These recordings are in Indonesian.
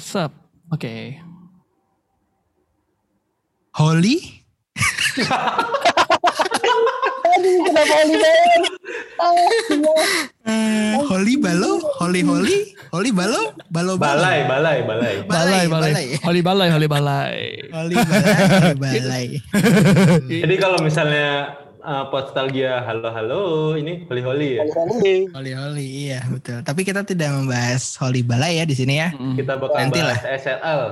Sep. Oke. Holy? Aduh, kenapa Oli banget? Holy balo? Holy balo? Balo Balai. Holy balai. Holy balai. Jadi kalau misalnya Podstalgia halo ini Holi ya. Holy iya betul. Tapi kita tidak membahas Holy balai ya di sini ya. Kita bakal Nanti bahas lah. SLL.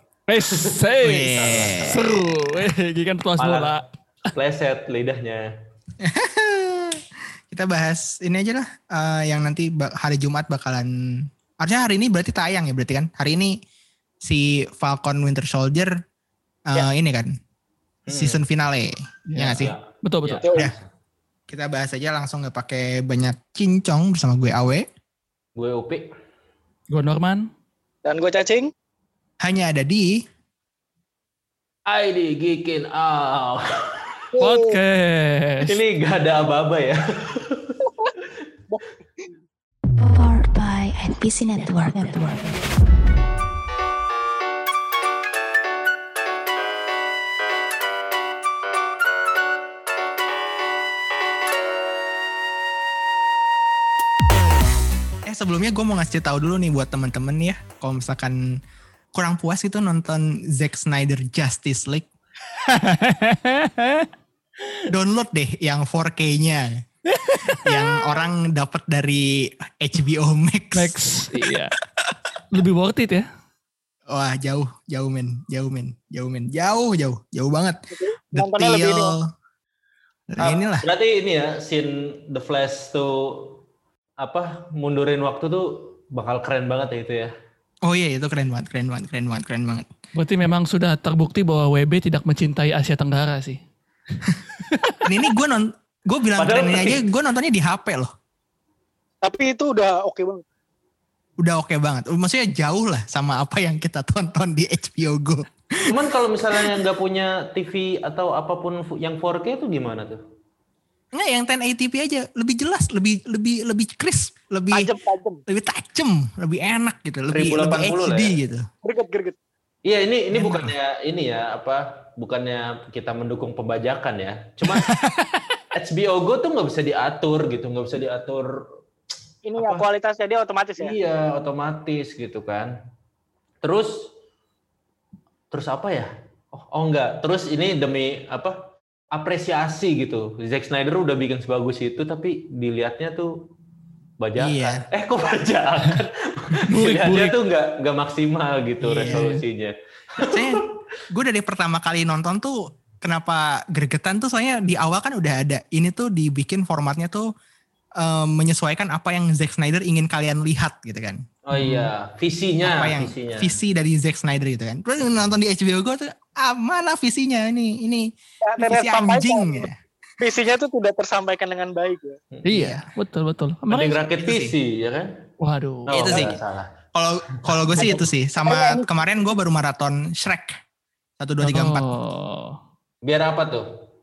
Seru. Gikan tuas bola. Pleset lidahnya. Kita bahas ini aja lah. Yang nanti hari Jumat bakalan. Artinya hari ini berarti tayang ya berarti kan. Hari ini si Falcon Winter Soldier ini kan. Season finale. Ya nggak sih? Ya. Betul. Ya. Kita bahas aja langsung nggak pakai banyak cincong bersama gue Awe. Gue Upi. Gue Norman. Dan gue Cacing. Hanya ada di ID Geekin Out. Podcast. Ini gak ada apa-apa ya. Powered by NPC Network. Sebelumnya gue mau ngasih tahu dulu nih buat temen-temen ya. Kalau misalkan kurang puas gitu nonton Zack Snyder Justice League. Download deh yang 4K-nya. Yang orang dapat dari HBO Max. Iya. Lebih worth it ya. Wah, jauh men. Jauh banget. Nontonnya lebih ini. Nah, inilah. Berarti ini ya scene The Flash tuh mundurin waktu tuh bakal keren banget ya itu ya. Oh iya, itu keren banget. Berarti memang sudah terbukti bahwa WB tidak mencintai Asia Tenggara sih. ini gue bilang Padahal keren ini aja, gue nontonnya di HP loh. Tapi itu udah oke banget. Udah oke banget. Maksudnya jauh lah sama apa yang kita tonton di HBO Go. Cuman kalau misalnya nggak punya TV atau apapun yang 4K itu gimana tuh? Enggak, yang 1080p aja lebih jelas, lebih crisp, lebih tajam, lebih enak gitu, lebih HD ya? gitu. Greget. Iya, ini bukannya kita mendukung pembajakan ya. Cuma HBO Go tuh nggak bisa diatur gitu, nggak bisa diatur. Ini ya kualitasnya dia otomatis ya. Iya, otomatis gitu kan. Terus apa ya? Oh enggak. Terus ini demi apresiasi gitu. Zack Snyder udah bikin sebagus itu, tapi dilihatnya tuh bajakan. Iya. Kok bajakan? Dilihatnya tuh nggak maksimal gitu resolusinya. Saya gue dari pertama kali nonton tuh kenapa gregetan tuh soalnya di awal kan udah ada. Ini tuh dibikin formatnya tuh menyesuaikan apa yang Zack Snyder ingin kalian lihat gitu kan. Oh iya, visinya. Visi dari Zack Snyder gitu kan. Terus nonton di HBO Go tuh, mana visinya ini visi anjing ya. Visinya tuh tidak tersampaikan dengan baik ya. Iya, betul. Mending rakit visi ya kan? Waduh. Itu sih. Kalau gue sih itu sih. Sama kemarin gue baru maraton Shrek 1, 2, 3, 4. Biar apa tuh?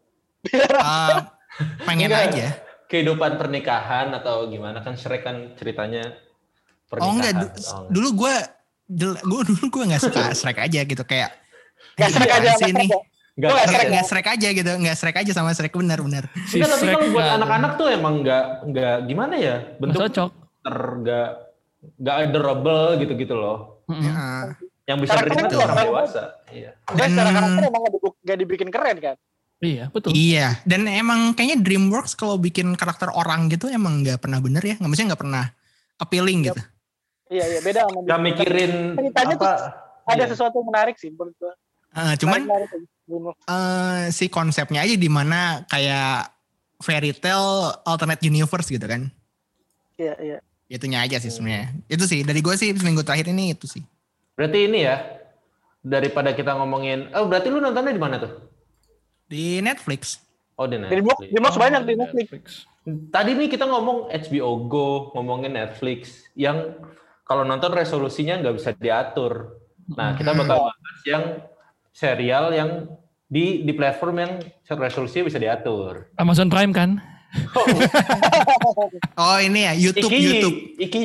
Pengen aja. Kehidupan pernikahan atau gimana kan Shrek kan ceritanya pernikahan. Oh enggak, dulu gue nggak suka Shrek aja gitu kayak. Nggak Shrek aja sini. Nggak Shrek aja gitu, nggak Shrek aja sama Shrek benar. Tapi kalau buat anak-anak tuh emang nggak gimana ya bentuk cocok. Nggak adorable gitu loh. Yang bisa dinikmati orang dewasa. Iya. Dan secara karakter emang nggak dibikin keren kan? Iya, betul. Iya, dan emang kayaknya DreamWorks kalau bikin karakter orang gitu emang nggak pernah bener ya, maksudnya nggak pernah appealing gitu. Iya, beda sama. Gak mikirin ceritanya tuh ada sesuatu yang menarik sih menurut gue. Cuman si konsepnya aja di mana kayak fairy tale alternate universe gitu kan. Iya. Itunya aja sih sebenarnya. Itu sih dari gue sih seminggu terakhir ini itu sih. Berarti ini ya, daripada kita ngomongin, berarti lu nontonnya di mana tuh? Di Netflix. Oh, di Netflix. Di Netflix banyak di Netflix. Tadi nih kita ngomong HBO Go, ngomongin Netflix, yang kalau nonton resolusinya nggak bisa diatur. Nah, kita bakal bahas yang serial yang di platform yang resolusinya bisa diatur. Amazon Prime kan? Oh ini ya YouTube.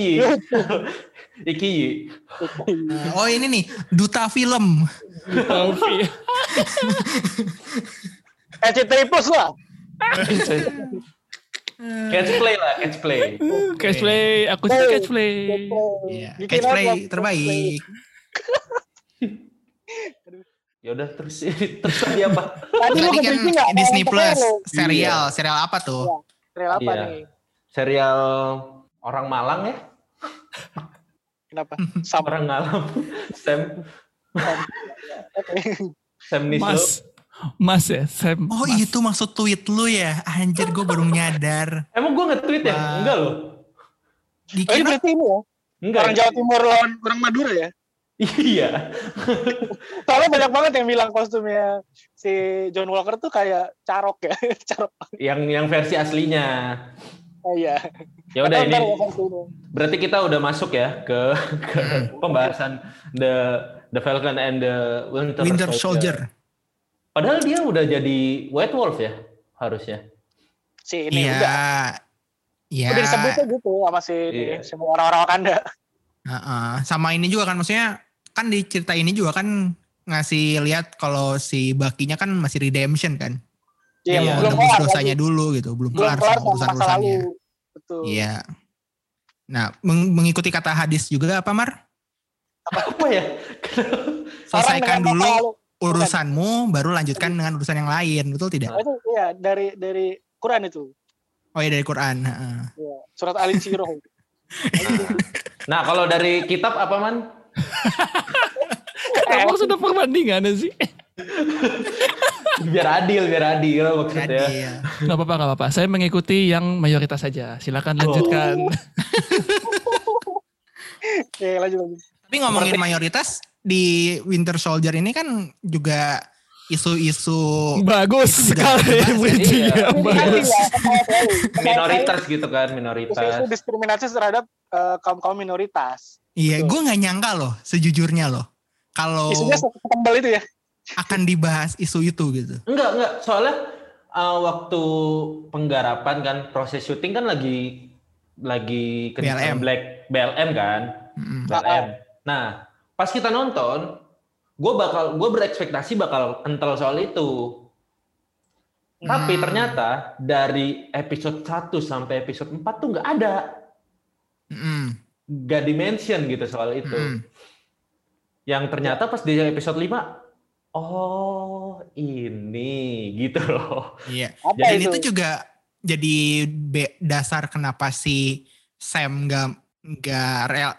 Ikiyi. Oh ini nih duta film. RCTI Plus lah. Catch play. Catch play, aku suka catch play. Iya, Bikin catch play apa? terbaik. Ya udah terus tadi apa? Tadi lu Tadi kan nge-briefing nggak? Disney Ngomong Plus lo. serial apa tuh? Serial apa Iya. nih? Serial orang Malang ya? Kenapa? Sama. Orang Malang. Sam Nislo. Mas ya, Sam. Oh Mas. itu maksud tweet lu ya? Anjir gue baru nyadar. Emang gue nge-tweet ya? Wah. Enggak loh. Oh, ini Dikira berarti ini ya? Enggak. Orang Jawa Timur lawan orang Madura ya? Iya. Soalnya banyak banget yang bilang kostumnya si John Walker tuh kayak carok ya. Carok. Yang versi aslinya. Oh iya. Ya udah ini. Ntar ya versi ini. Berarti kita udah masuk ya ke pembahasan The Falcon and the Winter Soldier. Padahal dia udah jadi White Wolf ya harusnya. Si ini udah. Iya. Udah disebutnya gitu sama si Iya. semua orang-orang Wakanda. Sama ini juga kan maksudnya kan di cerita ini juga kan ngasih lihat kalau si Bucky-nya kan masih redemption kan. Dia Iya, mau belum nebus kelar dosanya lagi. dulu gitu, belum Belum kelar kelar sama sama masa urusan-urusannya. lalu. Betul. Iya. Nah, mengikuti kata hadis juga apa Mar? Apa ya? Selesaikan Orang dengan dulu masa lalu. urusanmu, baru lanjutkan dengan urusan yang lain, betul tidak? Oh, itu iya dari Quran itu. Oh ya dari Quran. Heeh. Iya. Surat Al-Insyirah. Nah kalau dari kitab apa man? Emang sudah perbandingan sih? Biar adil maksudnya. Jadi ya. Gak apa-apa. Saya mengikuti yang mayoritas saja. Silakan lanjutkan. Oke, lanjut. Tapi ngomongin mayoritas di Winter Soldier ini kan juga isu-isu Bagus Itu juga sekali dibahas ya. bridging-nya. Iya. Bagus. Minoritas gitu kan, minoritas. Isu diskriminasi terhadap kaum minoritas. Iya, Betul. gue nggak nyangka loh, sejujurnya loh, kalau Isunya setembal itu ya. akan dibahas isu itu gitu. Enggak. Soalnya waktu penggarapan kan, proses syuting kan lagi BLM. BLM kan. Mm-mm. BLM. Nah, pas kita nonton, gue berekspektasi bakal kental soal itu. Tapi ternyata dari episode 1 sampai episode 4 tuh nggak ada. Nggak dimention gitu soal itu. Yang ternyata pas di episode 5, oh ini gitu loh. Iya. Apa Dan itu? itu juga jadi dasar kenapa si Sam nggak real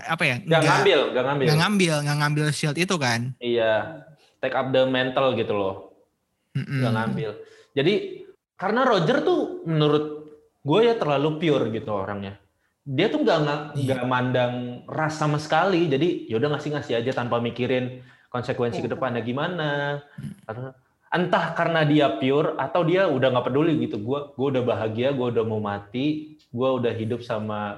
Nggak ngambil shield itu kan. Iya, take up the mental gitu loh. Nggak ngambil. Jadi karena Roger tuh menurut gue ya terlalu pure gitu orangnya. Dia tuh nggak mandang ras sama sekali. Jadi yaudah ngasih aja tanpa mikirin konsekuensi ke depannya gimana. Entah karena dia pure atau dia udah nggak peduli gitu. Gue udah bahagia, gue udah mau mati, gue udah hidup sama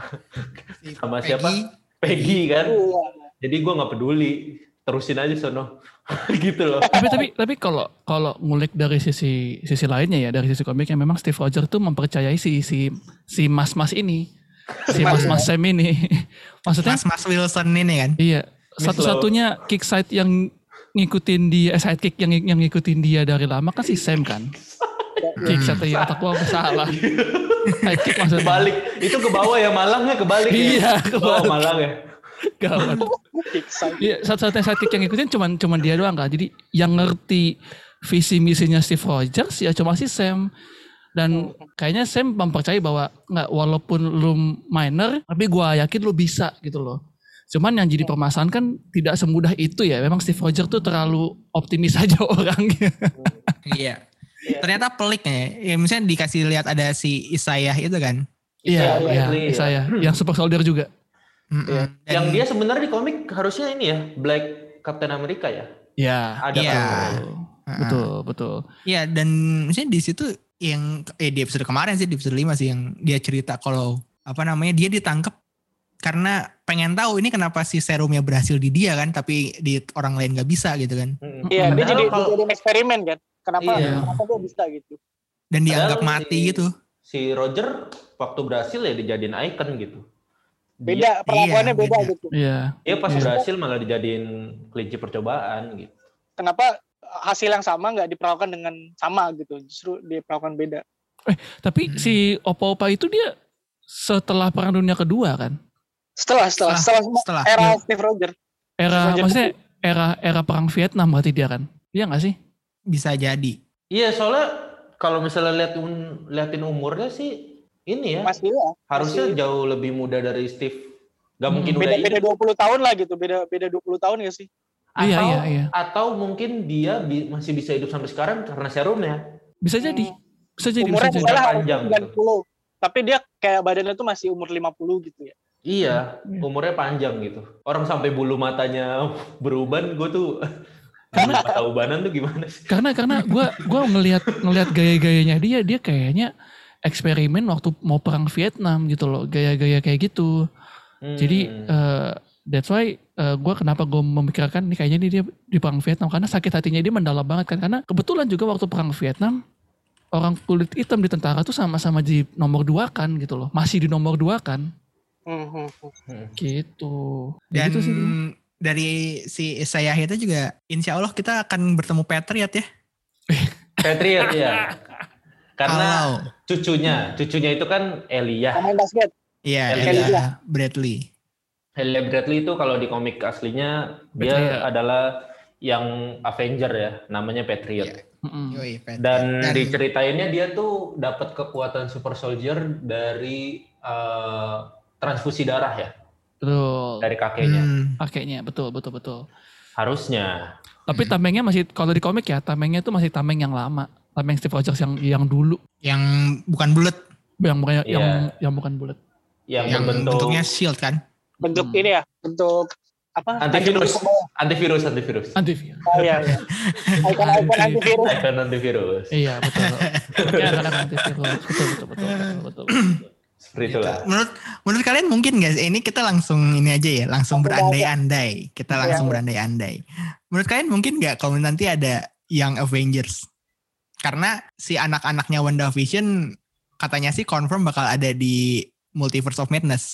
siapa? Peggy kan. Jadi gue nggak peduli, terusin aja sono. Gitu loh. Tapi kalau ngulik dari sisi lainnya ya, dari sisi komiknya memang Steve Rogers tuh mempercayai si mas-mas ini. Si mas-mas Sam ini. Maksudnya Mas Wilson ini kan. iya, satu-satunya kick side yang ngikutin dia, sidekick yang ngikutin dia dari lama kan si Sam kan. Kick side ya, otak gua salah. Sidekick maksudnya. Kebalik, itu ke bawah ya, Malangnya kebalik ya. Iya, Oh, Malang ya. Gawat. Iya, satu-satunya sidekick yang ngikutin cuman dia doang kan. Jadi yang ngerti visi misinya Steve Rogers ya cuma si Sam. Dan kayaknya Sam mempercayai bahwa walaupun lu minor, tapi gua yakin lu bisa gitu loh. Cuman yang jadi permasalahan kan tidak semudah itu ya. Memang Steve Rogers tuh terlalu optimis aja orangnya. Iya. Ternyata pelik ya. Misalnya dikasih lihat ada si Isaiah itu kan. Iya, Iya. saya. Yang Super Soldier juga. Dan Yang dia sebenarnya di komik harusnya ini ya, Black Captain America ya. Iya. Ada Iya. kan. Betul. Iya, dan misalnya di situ yang di episode kemarin sih, di episode 5 sih yang dia cerita kalau dia ditangkap karena pengen tahu ini kenapa si serumnya berhasil di dia kan, tapi di orang lain nggak bisa gitu kan. Iya, dia Padahal jadi eksperimen kan. Kenapa Iya. dia bisa gitu. Dan dianggap Padahal mati gitu. Si Roger waktu berhasil ya dijadiin icon gitu. Beda, perlakuannya beda beda. gitu. Iya. Dia pas berhasil malah dijadiin kelinci percobaan gitu. Kenapa hasil yang sama nggak diperlakukan dengan sama gitu, justru diperlakukan beda. Tapi si Opa-Opa itu dia setelah Perang Dunia Kedua kan? Setelah era Steve Rogers. Maksudnya era Perang Vietnam berarti dia kan? Iya nggak sih? Bisa jadi. Iya, soalnya kalau misalnya liatin umurnya sih ini ya. Harusnya jauh lebih muda dari Steve. Gak mungkin beda 20 tahun lah gitu. Beda 20 tahun ya sih. Iya. Atau mungkin dia masih bisa hidup sampai sekarang karena serumnya. Bisa jadi. Umurnya panjang 90. Gitu. Tapi dia kayak badannya tuh masih umur 50 gitu ya. Iya, umurnya panjang gitu. Orang sampai bulu matanya beruban, gue tuh mata ubanan tuh gimana sih? Karena gue ngelihat gaya-gayanya dia kayaknya eksperimen waktu mau perang Vietnam gitu loh, gaya-gaya kayak gitu. Jadi that's why kenapa gue memikirkan nih kayaknya dia di perang Vietnam, karena sakit hatinya dia mendalam banget kan, karena kebetulan juga waktu perang Vietnam orang kulit hitam di tentara tuh sama-sama di nomor 2 kan gitu loh, masih di nomor 2 kan. Gitu. Dan gitu sih. Dari si Isaiah itu juga insya Allah kita akan bertemu Patriot ya. Patriot ya. Karena cucunya itu kan Elijah. Pemain basket. Iya, Elijah Bradley. Elijah Bradley itu kalau di komik aslinya dia adalah yang Avenger ya, namanya Patriot. Dan diceritainnya dia tuh dapat kekuatan super soldier dari transfusi darah ya. Betul. Dari kakeknya. Kakeknya, betul. Harusnya. Tapi tamengnya masih, kalau di komik ya, tamengnya itu masih tameng yang lama. Tameng Steve Rogers yang dulu. Yang bukan bulat. Yang bukan bulat. Yang bentuknya shield kan? Bentuk ini ya, bentuk apa? Antivirus. Oh iya. Icon antivirus. Iya, betul. Ya, karena antivirus. Betul. Seperti itulah. Menurut kalian mungkin nggak sih? Ini kita langsung ini aja ya, langsung berandai-andai. Menurut kalian mungkin nggak kalau nanti ada Young Avengers? Karena si anak-anaknya WandaVision katanya sih confirm bakal ada di Multiverse of Madness.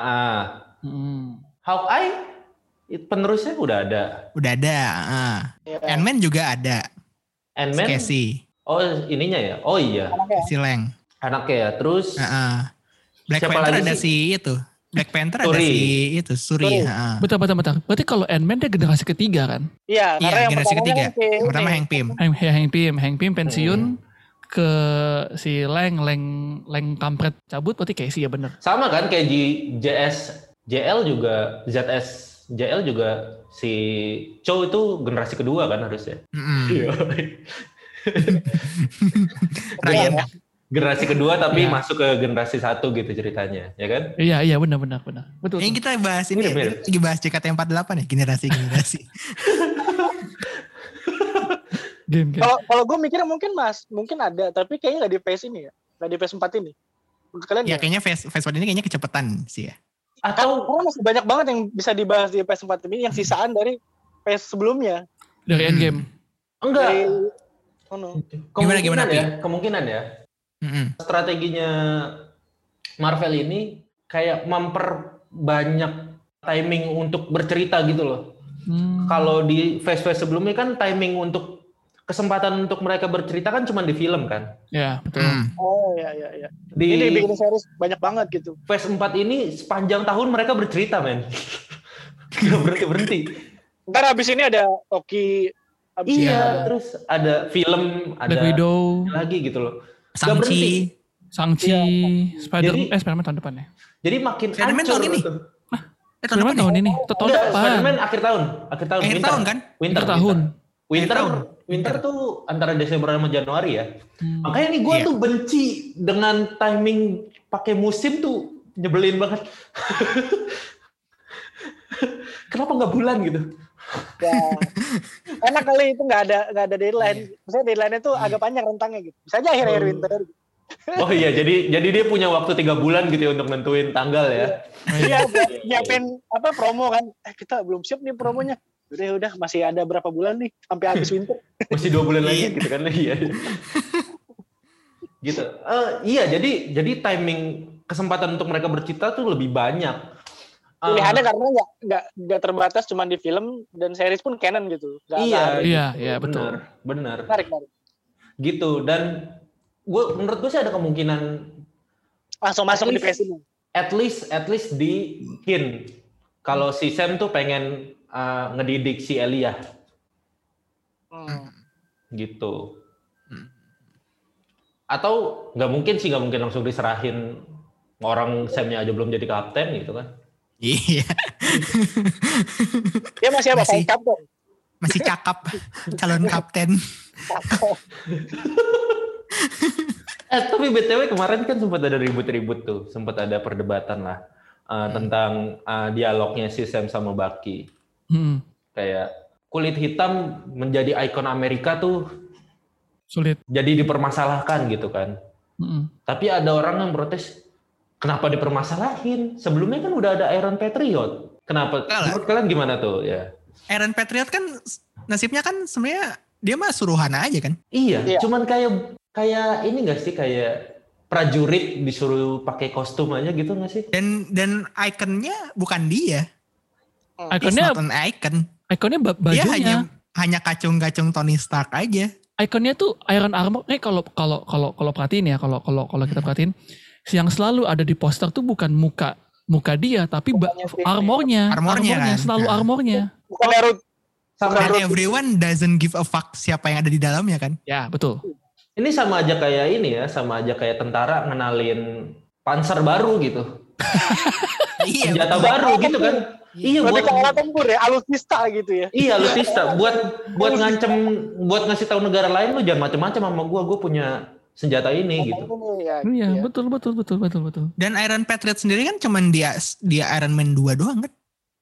Hawkeye penerusnya udah ada. Ant-Man juga ada. Ant-Man? Casey. Oh ininya ya? Oh iya. Casey Lang. Anaknya ya. Terus Black Panther ada si itu. Black Panther ada si itu, Suri. Bentar. Berarti kalau Ant-Man dia generasi ketiga kan? Iya, karena generasi ketiga. Yang pertama Hank Pym. Hank Pym pensiun ke si Lang kampret cabut, berarti Casey ya bener. Sama kan kayak JL juga si Chow itu generasi kedua kan harusnya. Ryan. Generasi kedua tapi masuk ke generasi 1 gitu ceritanya, ya kan? Iya benar. Betul. Ini kita bahas ini lagi bahas JKT48 ya, generasi. Game. Kalau gue mikirnya mungkin ada, tapi kayaknya nggak di PS ini ya, nggak di PS4 ini. Menurut kalian? Ya kayaknya PS4 ini kayaknya kecepatan sih ya. Atau karena masih banyak banget yang bisa dibahas di PS4 ini yang sisaan dari PS sebelumnya. Dari Endgame. Enggak. Gimana? Kemungkinan ya. Strateginya Marvel ini kayak memperbanyak timing untuk bercerita gitu loh. Kalau di phase-phase sebelumnya kan timing untuk kesempatan untuk mereka bercerita kan cuma di film kan. Ya betul. Oh iya. Ini bikin series banyak banget gitu. Phase 4 ini sepanjang tahun mereka bercerita men. Gak berhenti. Ntar abis ini ada Toki. Terus ada film, ada Black Widow lagi gitu loh. Shang-Chi, Spider-Man tahun depan ya. Jadi makin Spider-Man tahun ini. Tahun ini. Tahun depan. Spider-Man akhir tahun kan? Winter tuh antara Desember sama Januari ya. Makanya nih gue tuh benci dengan timing pakai musim tuh, nyebelin banget. Kenapa nggak bulan gitu? Ya, enak kali itu nggak ada deadline. Maksudnya deadline-nya tuh agak panjang rentangnya gitu. Bisa aja akhir winter. Oh iya, jadi dia punya waktu 3 bulan gitu ya untuk nentuin tanggal ya. Iya, nyiapin promo kan. Kita belum siap nih promonya. Udah masih ada berapa bulan nih sampai habis winter. Masih 2 bulan lagi gitu kan. Iya. Gitu. Iya, jadi timing kesempatan untuk mereka bercipta tuh lebih banyak. Pilihannya karena nggak terbatas cuma di film dan series pun canon gitu. Iya, betul. Benar. Menarik. Gitu, dan menurut gue sih ada kemungkinan langsung masuk di PS ini. At least di hint kalau si Sam tuh pengen ngedidik si Elia. Gitu. Atau nggak mungkin langsung diserahin orang Samnya aja belum jadi kapten gitu kan. Iya. Dia masih apa? Kapten. Masih cakep calon kapten. Tapi BTW kemarin kan sempat ada ribut-ribut tuh, sempat ada perdebatan lah tentang dialognya si Sam sama Bucky. Kayak kulit hitam menjadi ikon Amerika tuh sulit. Jadi dipermasalahkan gitu kan. Tapi ada orang yang protes, kenapa dipermasalahin? Sebelumnya kan udah ada Iron Patriot. Kenapa? Menurut kalian gimana tuh? Ya. Iron Patriot kan nasibnya kan sebenarnya dia mah suruhan aja kan? Iya. Cuman kayak ini nggak sih, kayak prajurit disuruh pakai kostum aja gitu nggak sih? Dan ikonnya bukan dia. Ikonnya not an icon. Ikonnya bajunya. Dia hanya kacung-kacung Tony Stark aja. Ikonnya tuh Iron Armor. Kalau perhatiin ya, kalau kita perhatiin, yang selalu ada di poster tuh bukan muka dia, tapi armornya kan? Selalu armornya. Bukan Naruto. And everyone doesn't give a fuck siapa yang ada di dalamnya kan? Ya, betul. Ini sama aja kayak tentara ngenalin panser baru gitu. Iya, senjata baru gitu kan. Iya, buat alat tempur ya, alutsista gitu ya. Iya, alutsista buat ngancem, buat ngasih tahu negara lain lu jangan macam-macam sama gue punya senjata ini gitu. Iya, betul. Dan Iron Patriot sendiri kan cuman dia Iron Man 2 doang kan?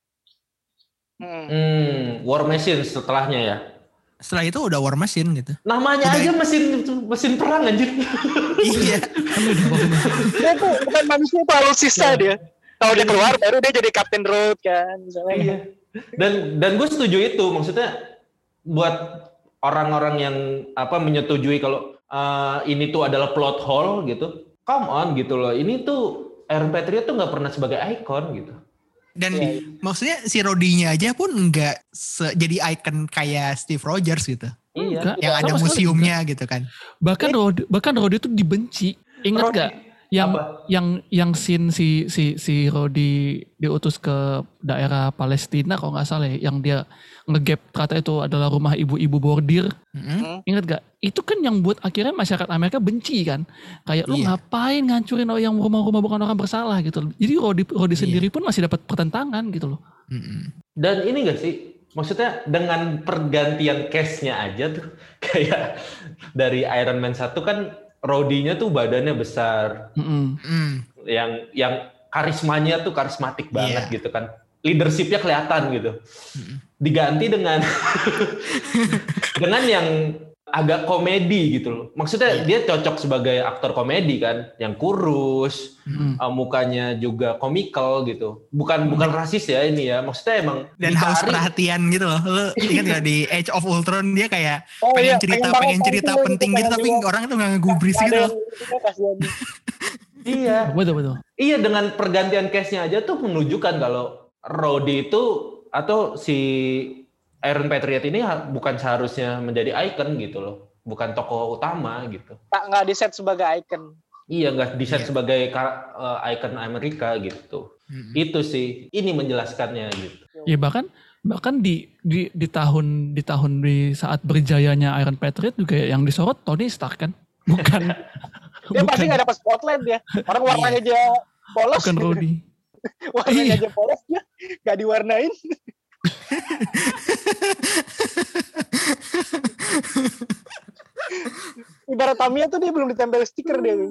War Machine setelahnya ya. Setelah itu udah War Machine gitu. Namanya udah aja mesin perang anjir. Iya. Dia tuh bukan manusia, itu alutsista dia. Kalau dia keluar baru dia jadi Captain Road kan misalnya. Iya. Dan gue setuju itu, maksudnya buat orang-orang yang menyetujui kalau ini tuh adalah plot hole gitu. Come on gitu loh. Ini tuh Iron Patriot tuh nggak pernah sebagai icon gitu. Dan maksudnya si Rhodey-nya aja pun nggak jadi icon kayak Steve Rogers gitu. Iya. Yang ada museumnya gitu kan. Bahkan Rhodey itu dibenci. Ingat gak? Yang scene si Rhodey diutus ke daerah Palestina kalau nggak salah ya, yang dia ngegap kata itu adalah rumah ibu-ibu bordir. Ingat gak? Itu kan yang buat akhirnya masyarakat Amerika benci kan. Kayak lu ngapain ngancurin yang rumah-rumah bukan orang bersalah gitu. Jadi Rhodey sendiri pun masih dapat pertentangan gitu loh. Dan ini gak sih, maksudnya dengan pergantian cast-nya aja tuh, kayak dari Iron Man 1 kan Rhodey-nya tuh badannya besar, yang karismanya tuh karismatik banget gitu kan, leadership-nya kelihatan gitu. Diganti dengan dengan yang agak komedi gitu loh. Maksudnya dia cocok sebagai aktor komedi kan, yang kurus, mukanya juga komikal gitu. Bukan rasis ya ini ya. Maksudnya emang dan haus perhatian gitu loh. Lo ingat gak di Age of Ultron dia kayak pengen cerita penting gitu, tapi orang itu nggak ngegubris gitu loh. Iya. Betul. Iya, dengan pergantian cast-nya aja tuh menunjukkan kalau Rhodey itu atau si Iron Patriot ini bukan seharusnya menjadi icon gitu loh. Bukan tokoh utama gitu. Nggak di set sebagai icon. Iya, nggak di set sebagai icon Amerika gitu. Itu sih, ini menjelaskannya gitu. Ya bahkan di tahun di saat berjayanya Iron Patriot juga yang disorot Tony Stark kan. Bukan. Dia pasti nggak dapat spotlight ya. Orang warnanya aja polos. Bukan Rhodey. Warnanya aja polos dia nggak diwarnain. Ibarat Tamiya tuh dia belum ditempel stiker dia.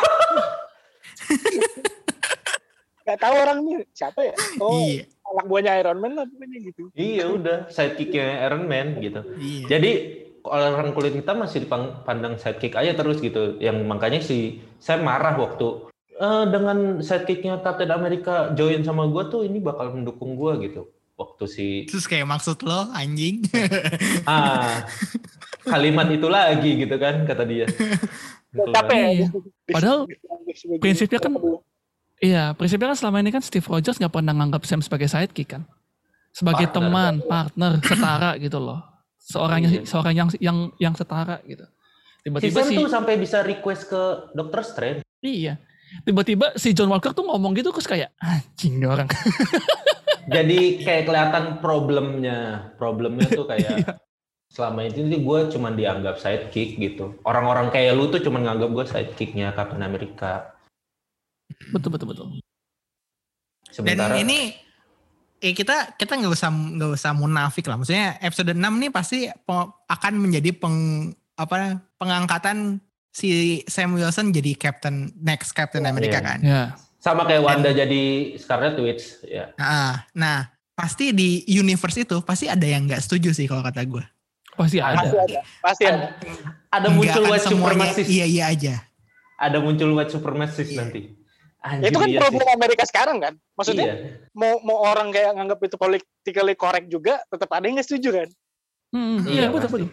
Gak tahu orang nih siapa ya? Anak buahnya Iron Man lah pokoknya gitu. Iya udah sidekicknya Iron Man gitu. Jadi orang kulit hitam masih dipandang sidekick aja terus gitu. Yang makanya saya marah waktu dengan sidekicknya Captain America join sama gue tuh, ini bakal mendukung gue gitu. Waktu terus kayak maksud lo anjing. Kalimat itu lagi gitu kan kata dia. Gitu Capek ya. Iya. Padahal prinsipnya kan, prinsipnya kan selama ini kan Steve Rogers nggak pernah nganggap Sam sebagai sidekick kan, sebagai Partner. teman, partner, setara gitu loh. Seorang yang setara gitu. Si Tiba-tiba Sam tuh sampai bisa request ke Dr. Strange. iya. Tiba-tiba si John Walker tuh ngomong gitu terus kayak anjing nih orang. Jadi kayak kelihatan problemnya tuh kayak selama ini gue cuma dianggap sidekick gitu. Orang-orang kayak lu tuh cuma nganggap gue sidekicknya Captain America. Betul. Sementara Dan ini kita nggak usah munafik lah. Maksudnya episode 6 nih pasti akan menjadi pengangkatan si Sam Wilson jadi next Captain America kan. Ya. sama kayak Wanda jadi Scarlet Witch ya. Nah, pasti di universe itu pasti ada yang nggak setuju sih kalau kata gue. Pasti ada. Ada muncul white supremacist. Iya aja. Ada muncul white supremacist nanti. Anjir, itu kan problem Amerika sekarang kan. Maksudnya mau orang kayak nganggap itu politically correct juga, tetap ada yang nggak setuju kan. Iya, betul.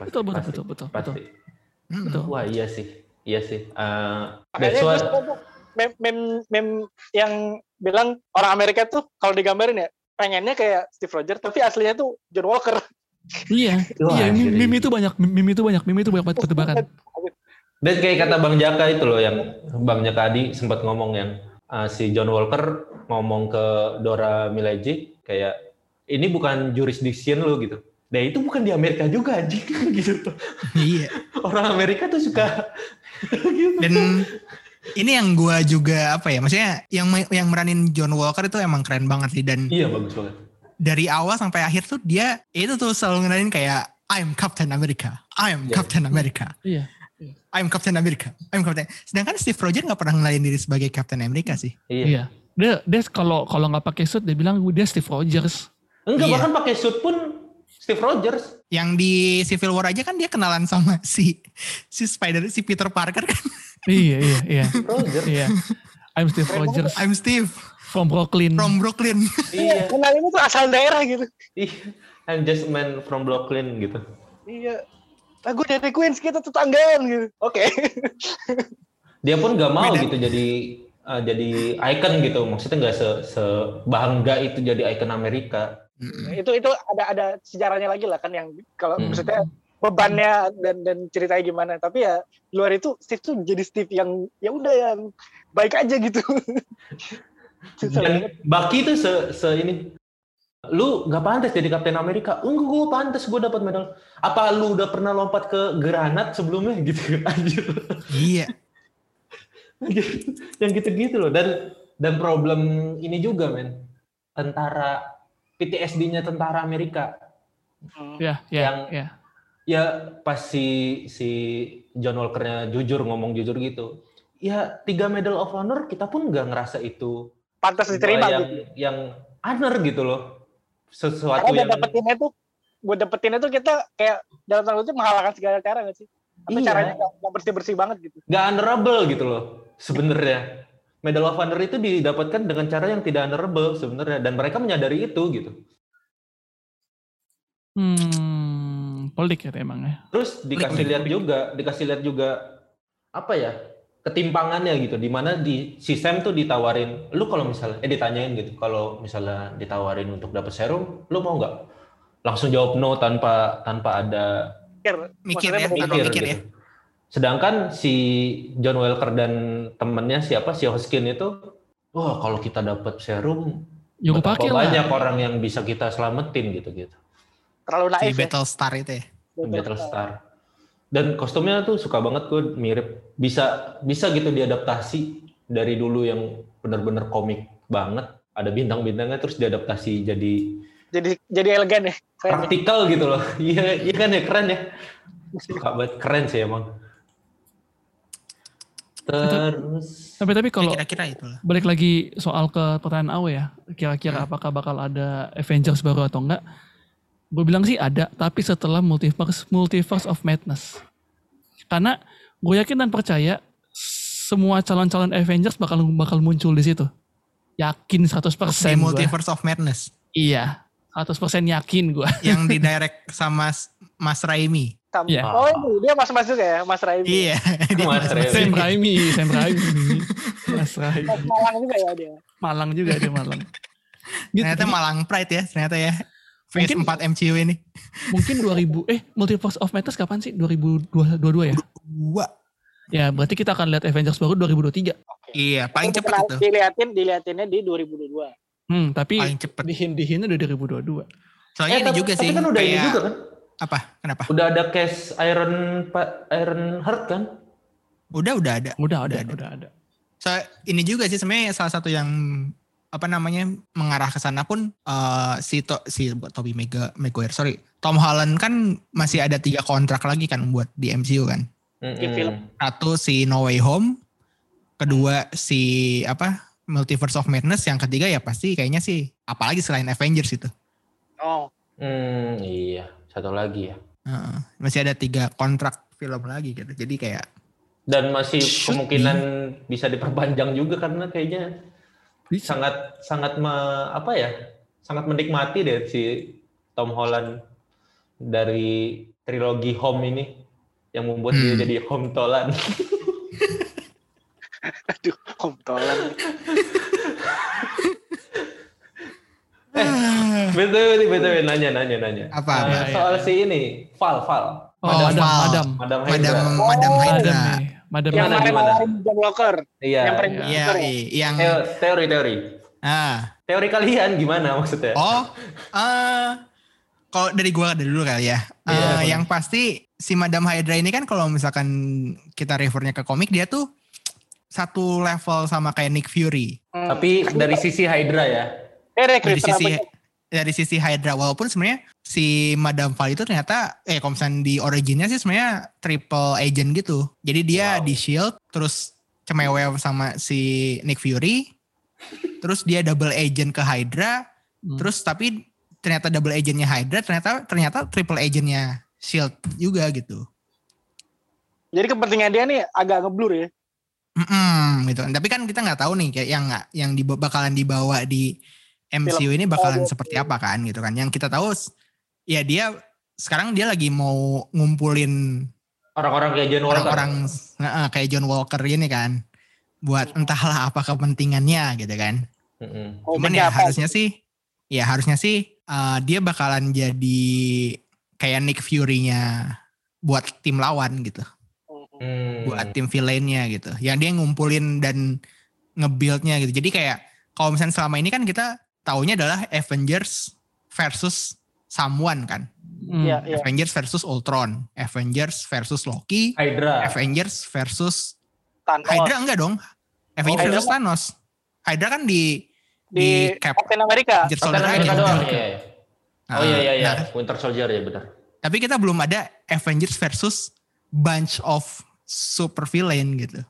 Wah iya sih. Makanya mem yang bilang orang Amerika tuh kalau digambarin ya pengennya kayak Steve Rogers tapi aslinya tuh John Walker. Iya, meme itu banyak banget perdebakan. Dan kayak kata Bang Jaka itu loh, yang Bang Jaka Adi sempat ngomong yang si John Walker ngomong ke Dora Milaje kayak ini bukan jurisdiction lo gitu. Nah itu bukan di Amerika juga anjing gitu. Iya. Orang Amerika tuh suka gitu. Dan ini yang gue juga maksudnya yang meranin John Walker itu emang keren banget sih, dan iya bagus banget. Dari awal sampai akhir tuh dia itu tuh selalu ngeranin kayak I'm Captain America. Captain America. Iya. I'm Captain America. Sedangkan Steve Rogers nggak pernah ngenalin diri sebagai Captain America sih. Iya. Dia kalau nggak pakai suit dia bilang dia Steve Rogers. Enggak, bahkan pakai suit pun Steve Rogers. Yang di Civil War aja kan dia kenalan sama si Peter Parker kan. Iya. Rogers. Iya. I'm Steve Rogers. I'm Steve. From Brooklyn. Iya. Kenal ini tuh asal daerah gitu. Iya. I'm just a man from Brooklyn gitu. Iya. Gue dari Queens, kita tetanggaan gitu. Oke. Dia pun nggak mau gitu jadi icon gitu. Maksudnya nggak sebangga itu jadi icon Amerika. Itu ada sejarahnya lagi lah kan, yang kalau maksudnya bebannya dan ceritanya gimana. Tapi ya luar itu Steve tuh jadi Steve yang ya udah yang baik aja gitu. Dan Bucky tuh ini, lu nggak pantas jadi Kapten Amerika. Enggak, gue pantas, gue dapat medal. Apa lu udah pernah lompat ke granat sebelumnya gitu? Anjir. Iya. Yang gitu-gitu loh. Dan problem ini juga PTSD-nya tentara Amerika. Ya pas si John Walker-nya ngomong jujur gitu. Ya 3 Medal of Honor kita pun nggak ngerasa itu pantas diterima yang honor gitu loh. Sesuatu karena yang buat dapetinnya tuh kita kayak dalam tanda kutip menghalalkan segala cara nggak sih? Atau caranya nggak bersih banget gitu? Nggak honorable gitu loh sebenarnya. Medal of Honor itu didapatkan dengan cara yang tidak honorable sebenarnya, dan mereka menyadari itu gitu. Pelik ya emang ya. Terus dikasih lihat juga apa ya? Ketimpangannya gitu, di mana si Sam tuh ditawarin, lu kalau misalnya ditanyain gitu, kalau misalnya ditawarin untuk dapat serum, lu mau nggak? Langsung jawab no tanpa ada mikir gitu. Ya. Sedangkan si John Walker dan temennya si Hoskin itu, kalau kita dapat serum, betapa banyak orang yang bisa kita selamatin gitu. Terlalu naif. Si Battlestar itu ya. Battlestar. Dan kostumnya tuh suka banget, gue mirip bisa gitu diadaptasi dari dulu yang benar-benar komik banget, ada bintang-bintangnya, terus diadaptasi jadi elegan ya, praktikal gitu loh. Iya kan ya, keren ya, suka banget, keren sih emang. Terus tapi kalau kira-kira itulah, balik lagi soal ke pertanyaan Awe ya, kira-kira apakah bakal ada Avengers baru atau enggak? Gue bilang sih ada, tapi setelah Multiverse of Madness. Karena gue yakin dan percaya semua calon-calon Avengers bakal muncul di situ. Yakin 100%. Di Multiverse of Madness. Iya, 100% yakin gue. Yang di direct sama Mas Raimi. Iya. Oh ini dia masuk ya, Mas Raimi. Iya. Mas Raimi. Sam Raimi. Mas Raimi. Mas Malang juga ya dia. Malang juga dia Malang. Gitu. Ternyata Malang Pride ya, ternyata ya. Phase Mungkin- 4 MCU ini. Mungkin 2000 Multiverse of Madness kapan sih? 2022 ya? Dua. Ya, berarti kita akan lihat Avengers baru 2023. Iya, paling cepet itu. Dilihatinnya di 2022. Tapi Paling cepet. dihin udah 2022. Soalnya ini juga tapi sih. kan udah ini kayak- juga kan? Apa? Kenapa? Udah ada case Iron Heart kan? Udah ada. Udah ada. So, ini juga sih sebenarnya salah satu yang mengarah ke sana pun si Tobey Maguire, Tom Holland kan masih ada 3 kontrak lagi kan buat di MCU kan. Film. Satu si No Way Home, kedua si Multiverse of Madness, yang ketiga ya pasti kayaknya sih apalagi selain Avengers itu. Oh. Iya, satu lagi ya. Masih ada 3 kontrak film lagi gitu. Jadi kayak Dan masih Should kemungkinan bisa diperpanjang juga karena kayaknya sangat sangat menikmati deh si Tom Holland dari trilogi Home ini yang membuat dia jadi Home Tolan. Aduh, komtolan. BTW nanya. Apa? Soal si ini, Val. Oh, Madam Madam Hydra. nih. Madam Yang Gimana, kemarin gimana? lawan John Walker. Iya. Yang paling Iya, Walker ya? yang Teori. Teori kalian gimana maksudnya? Kalau dari gua dulu kali ya. Iya, Yang pasti si Madam Hydra ini kan kalau misalkan kita refernya ke komik, dia tuh satu level sama kayak Nick Fury. Tapi dari sisi Hydra ya. Dari sisi Hydra, walaupun sebenarnya si Madam Val itu ternyata kalau misalnya di originnya sih sebenarnya triple agent gitu. Jadi dia di Shield, terus cemewew sama si Nick Fury, terus dia double agent ke Hydra, terus tapi ternyata double agentnya Hydra ternyata triple agentnya Shield juga gitu. Jadi kepentingan dia nih agak ngeblur ya. Gitu. Tapi kan kita nggak tahu nih kayak yang bakalan dibawa di MCU ini bakalan seperti apa kan gitu kan. Yang kita tahu ya dia sekarang dia lagi mau ngumpulin Orang-orang kayak John Walker. orang-orang kayak John Walker ini kan. Buat entahlah apa kepentingannya gitu kan. Cuman ya harusnya sih dia bakalan jadi kayak Nick Fury-nya buat tim lawan gitu. Buat tim villain-nya gitu. Yang dia ngumpulin dan nge-build-nya gitu. Jadi kayak kalau misalnya selama ini kan kita taunya adalah Avengers versus someone kan. Iya. Avengers versus Ultron, Avengers versus Loki, Hydra. Avengers versus Thanos. Hydra enggak dong. Avengers Hydra versus Thanos. Hydra kan di Captain America. Winter Captain Soldier America aja. doang. Udah. Iya. Nah, Oh iya. nah, Winter Soldier ya benar. tapi kita belum ada Avengers versus bunch of super villain gitu.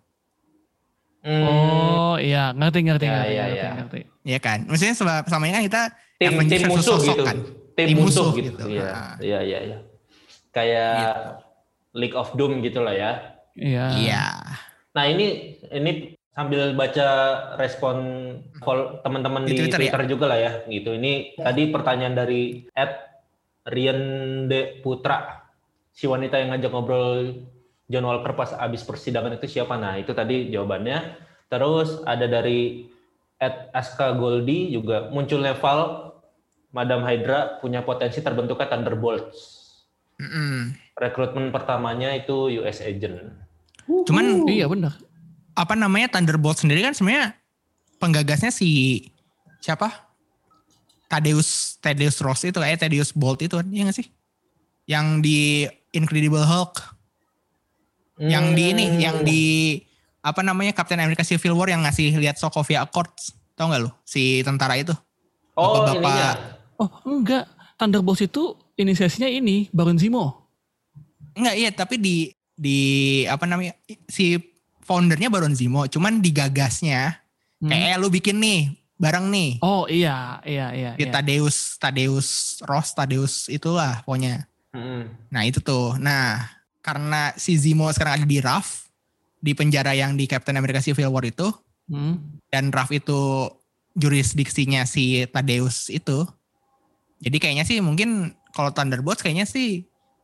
Oh iya, ngerti. Iya kan? Maksudnya selama ini kan kita Tim Avengers versus musuh sosok gitu. kan. Tim musuh gitu. Nah. Iya. Kayak Gitu. League of Doom gitu lah ya. Iya. Nah ini sambil baca respon teman-teman Di di Twitter Twitter juga lah ya gitu. Ini tadi pertanyaan dari @riende Putra. Si wanita yang ngajak ngobrol John Walker pas abis persidangan itu siapa? Nah itu tadi jawabannya. Terus ada dari @aska Goldi juga, munculnya Val, Madam Hydra punya potensi terbentuknya Thunderbolts. Rekrutmen pertamanya itu US Agent. Cuman Iya benar. apa namanya Thunderbolt sendiri kan sebenarnya penggagasnya si siapa? Thaddeus Ross itu kayak Thaddeus Bolt itu kan, iya gak sih? Yang di Incredible Hulk. Yang di apa namanya Captain America Civil War yang ngasih lihat Sokovia Accords. Tahu nggak lu? Si tentara itu. Oh, Bapak-bapak. ininya. Oh enggak, Thunderbolts itu inisiasinya ini Baron Zemo. Enggak, iya, tapi di apa namanya si foundernya Baron Zemo, cuman digagasnya kayak lu bikin nih bareng nih. Oh iya. Di Thaddeus Ross, Thaddeus itulah pokoknya. Nah itu tuh. Nah karena si Zemo sekarang ada di RAF, di penjara yang di Captain America Civil War itu, dan RAF itu jurisdiksinya si Thaddeus itu. Jadi kayaknya sih mungkin kalau Thunderbolts kayaknya sih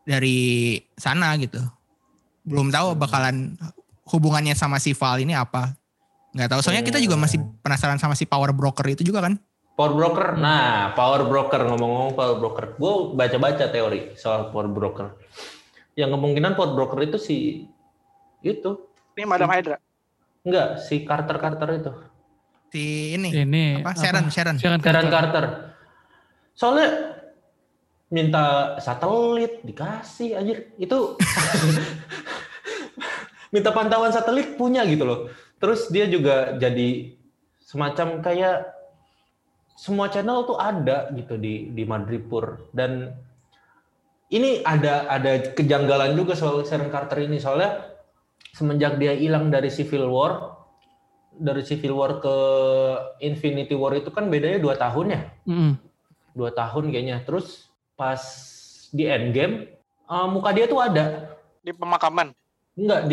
dari sana gitu. Belum tahu bakalan hubungannya sama si Val ini apa. Nggak tahu. Soalnya kita juga masih penasaran sama si Power Broker itu juga kan. Power Broker. Nah, Power Broker, ngomong-ngomong Power Broker. Gue baca-baca teori soal Power Broker. Yang kemungkinan Power Broker itu itu. Ini Madam Hydra. Enggak, si Carter itu. Si ini. Apa? Sharon Carter. Soalnya minta satelit dikasih anjir. Itu minta pantauan satelit punya gitu loh. Terus dia juga jadi semacam kayak semua channel tuh ada gitu di Madripoor. Dan ini ada kejanggalan juga soal Sharon Carter ini. Soalnya semenjak dia hilang dari Civil War ke Infinity War itu kan bedanya 2 tahun ya. 2 tahun kayaknya. Terus pas di Endgame muka dia tuh ada di pemakaman. Enggak,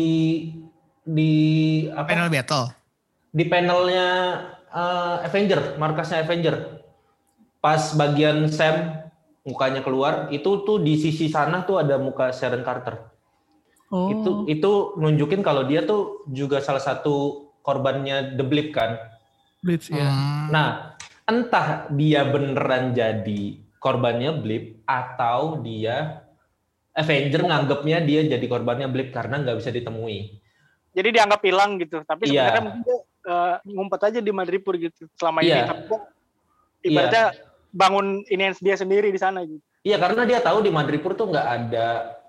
di apa? Panel battle. Di panelnya Avenger, markasnya Avenger. Pas bagian Sam mukanya keluar, itu tuh di sisi sana tuh ada muka Sharon Carter. Oh. Itu nunjukin kalau dia tuh juga salah satu korbannya The Blip kan. Blitz ya. Nah, entah dia beneran jadi korbannya Blip atau dia Avenger nganggapnya dia jadi korbannya Blip karena nggak bisa ditemui. Jadi dianggap hilang gitu, tapi sebenarnya mungkin dia ngumpet aja di Madripoor gitu selama ini. Tapi ibaratnya bangun ini dia sendiri di sana gitu. Iya, karena dia tahu di Madripoor tuh nggak ada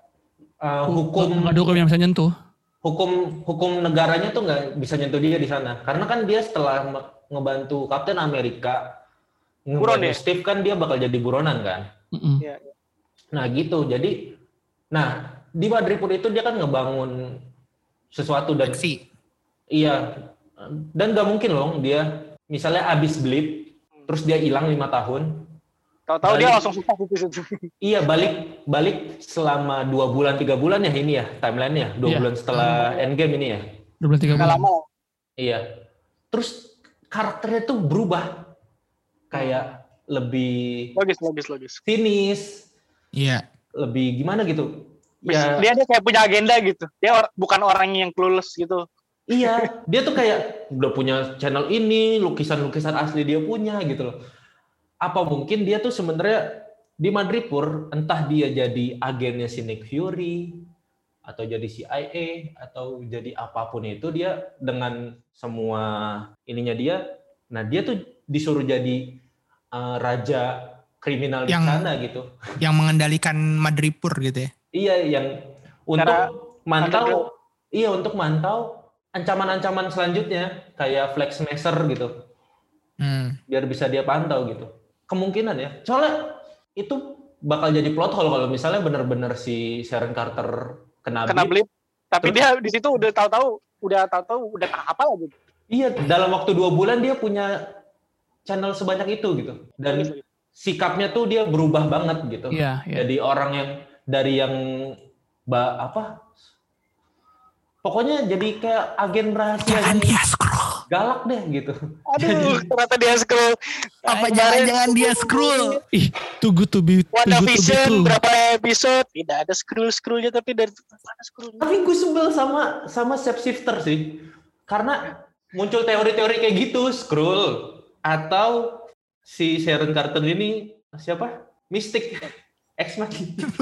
hukum yang bisa nyentuh. Hukum negaranya tuh nggak bisa nyentuh dia di sana. Karena kan dia setelah ngebantu Captain America, ngebantu Steve kan dia bakal jadi buronan kan. Iya. Nah gitu, jadi di Madripoor itu dia kan ngebangun sesuatu dan iya, dan nggak mungkin loh dia misalnya abis Blip terus dia hilang 5 tahun, tahu-tahu dia langsung susah di situ. Iya, balik selama 2 bulan 3 bulan ya ini ya timeline-nya 2 bulan setelah Endgame ini ya 2 bulan 3 bulan lama. Iya, terus karakternya tuh berubah kayak lebih logis sinis, iya, lebih gimana gitu. Ya. Dia kayak punya agenda gitu. Dia bukan orang yang clueless gitu. Iya, dia tuh kayak udah punya channel ini, lukisan-lukisan asli dia punya gitu loh. Apa mungkin dia tuh sebenarnya di Madripoor entah dia jadi agennya si Nick Fury atau jadi CIA atau jadi apapun itu, dia dengan semua ininya dia, nah dia tuh disuruh jadi raja kriminal di sana gitu. Yang mengendalikan Madripoor gitu ya. Iya, yang untuk mantau ancaman-ancaman selanjutnya kayak Flag Smasher gitu. Biar bisa dia pantau gitu. Kemungkinan ya. Soalnya itu bakal jadi plot hole kalau misalnya benar-benar si Sharon Carter kena blip. Tapi dia di situ udah tahu-tahu udah apa lagi. Iya, dalam waktu 2 bulan dia punya channel sebanyak itu gitu. Dan sikapnya tuh dia berubah banget gitu. Iya. Jadi orang yang dari yang pokoknya jadi kayak agen rahasia dia Skrull. Galak deh gitu. Aduh, ternyata dia Skrull. Apa jangan dia Skrull? Ih, tunggu WandaVision berapa episode? Tidak ada Skrull-Skrullnya, tapi dari mana Skrull? Tapi gue sebel sama Shapeshifter sih. Karena muncul teori-teori kayak gitu, Skrull atau si Sharon Carter ini siapa? Mystic. X-Men.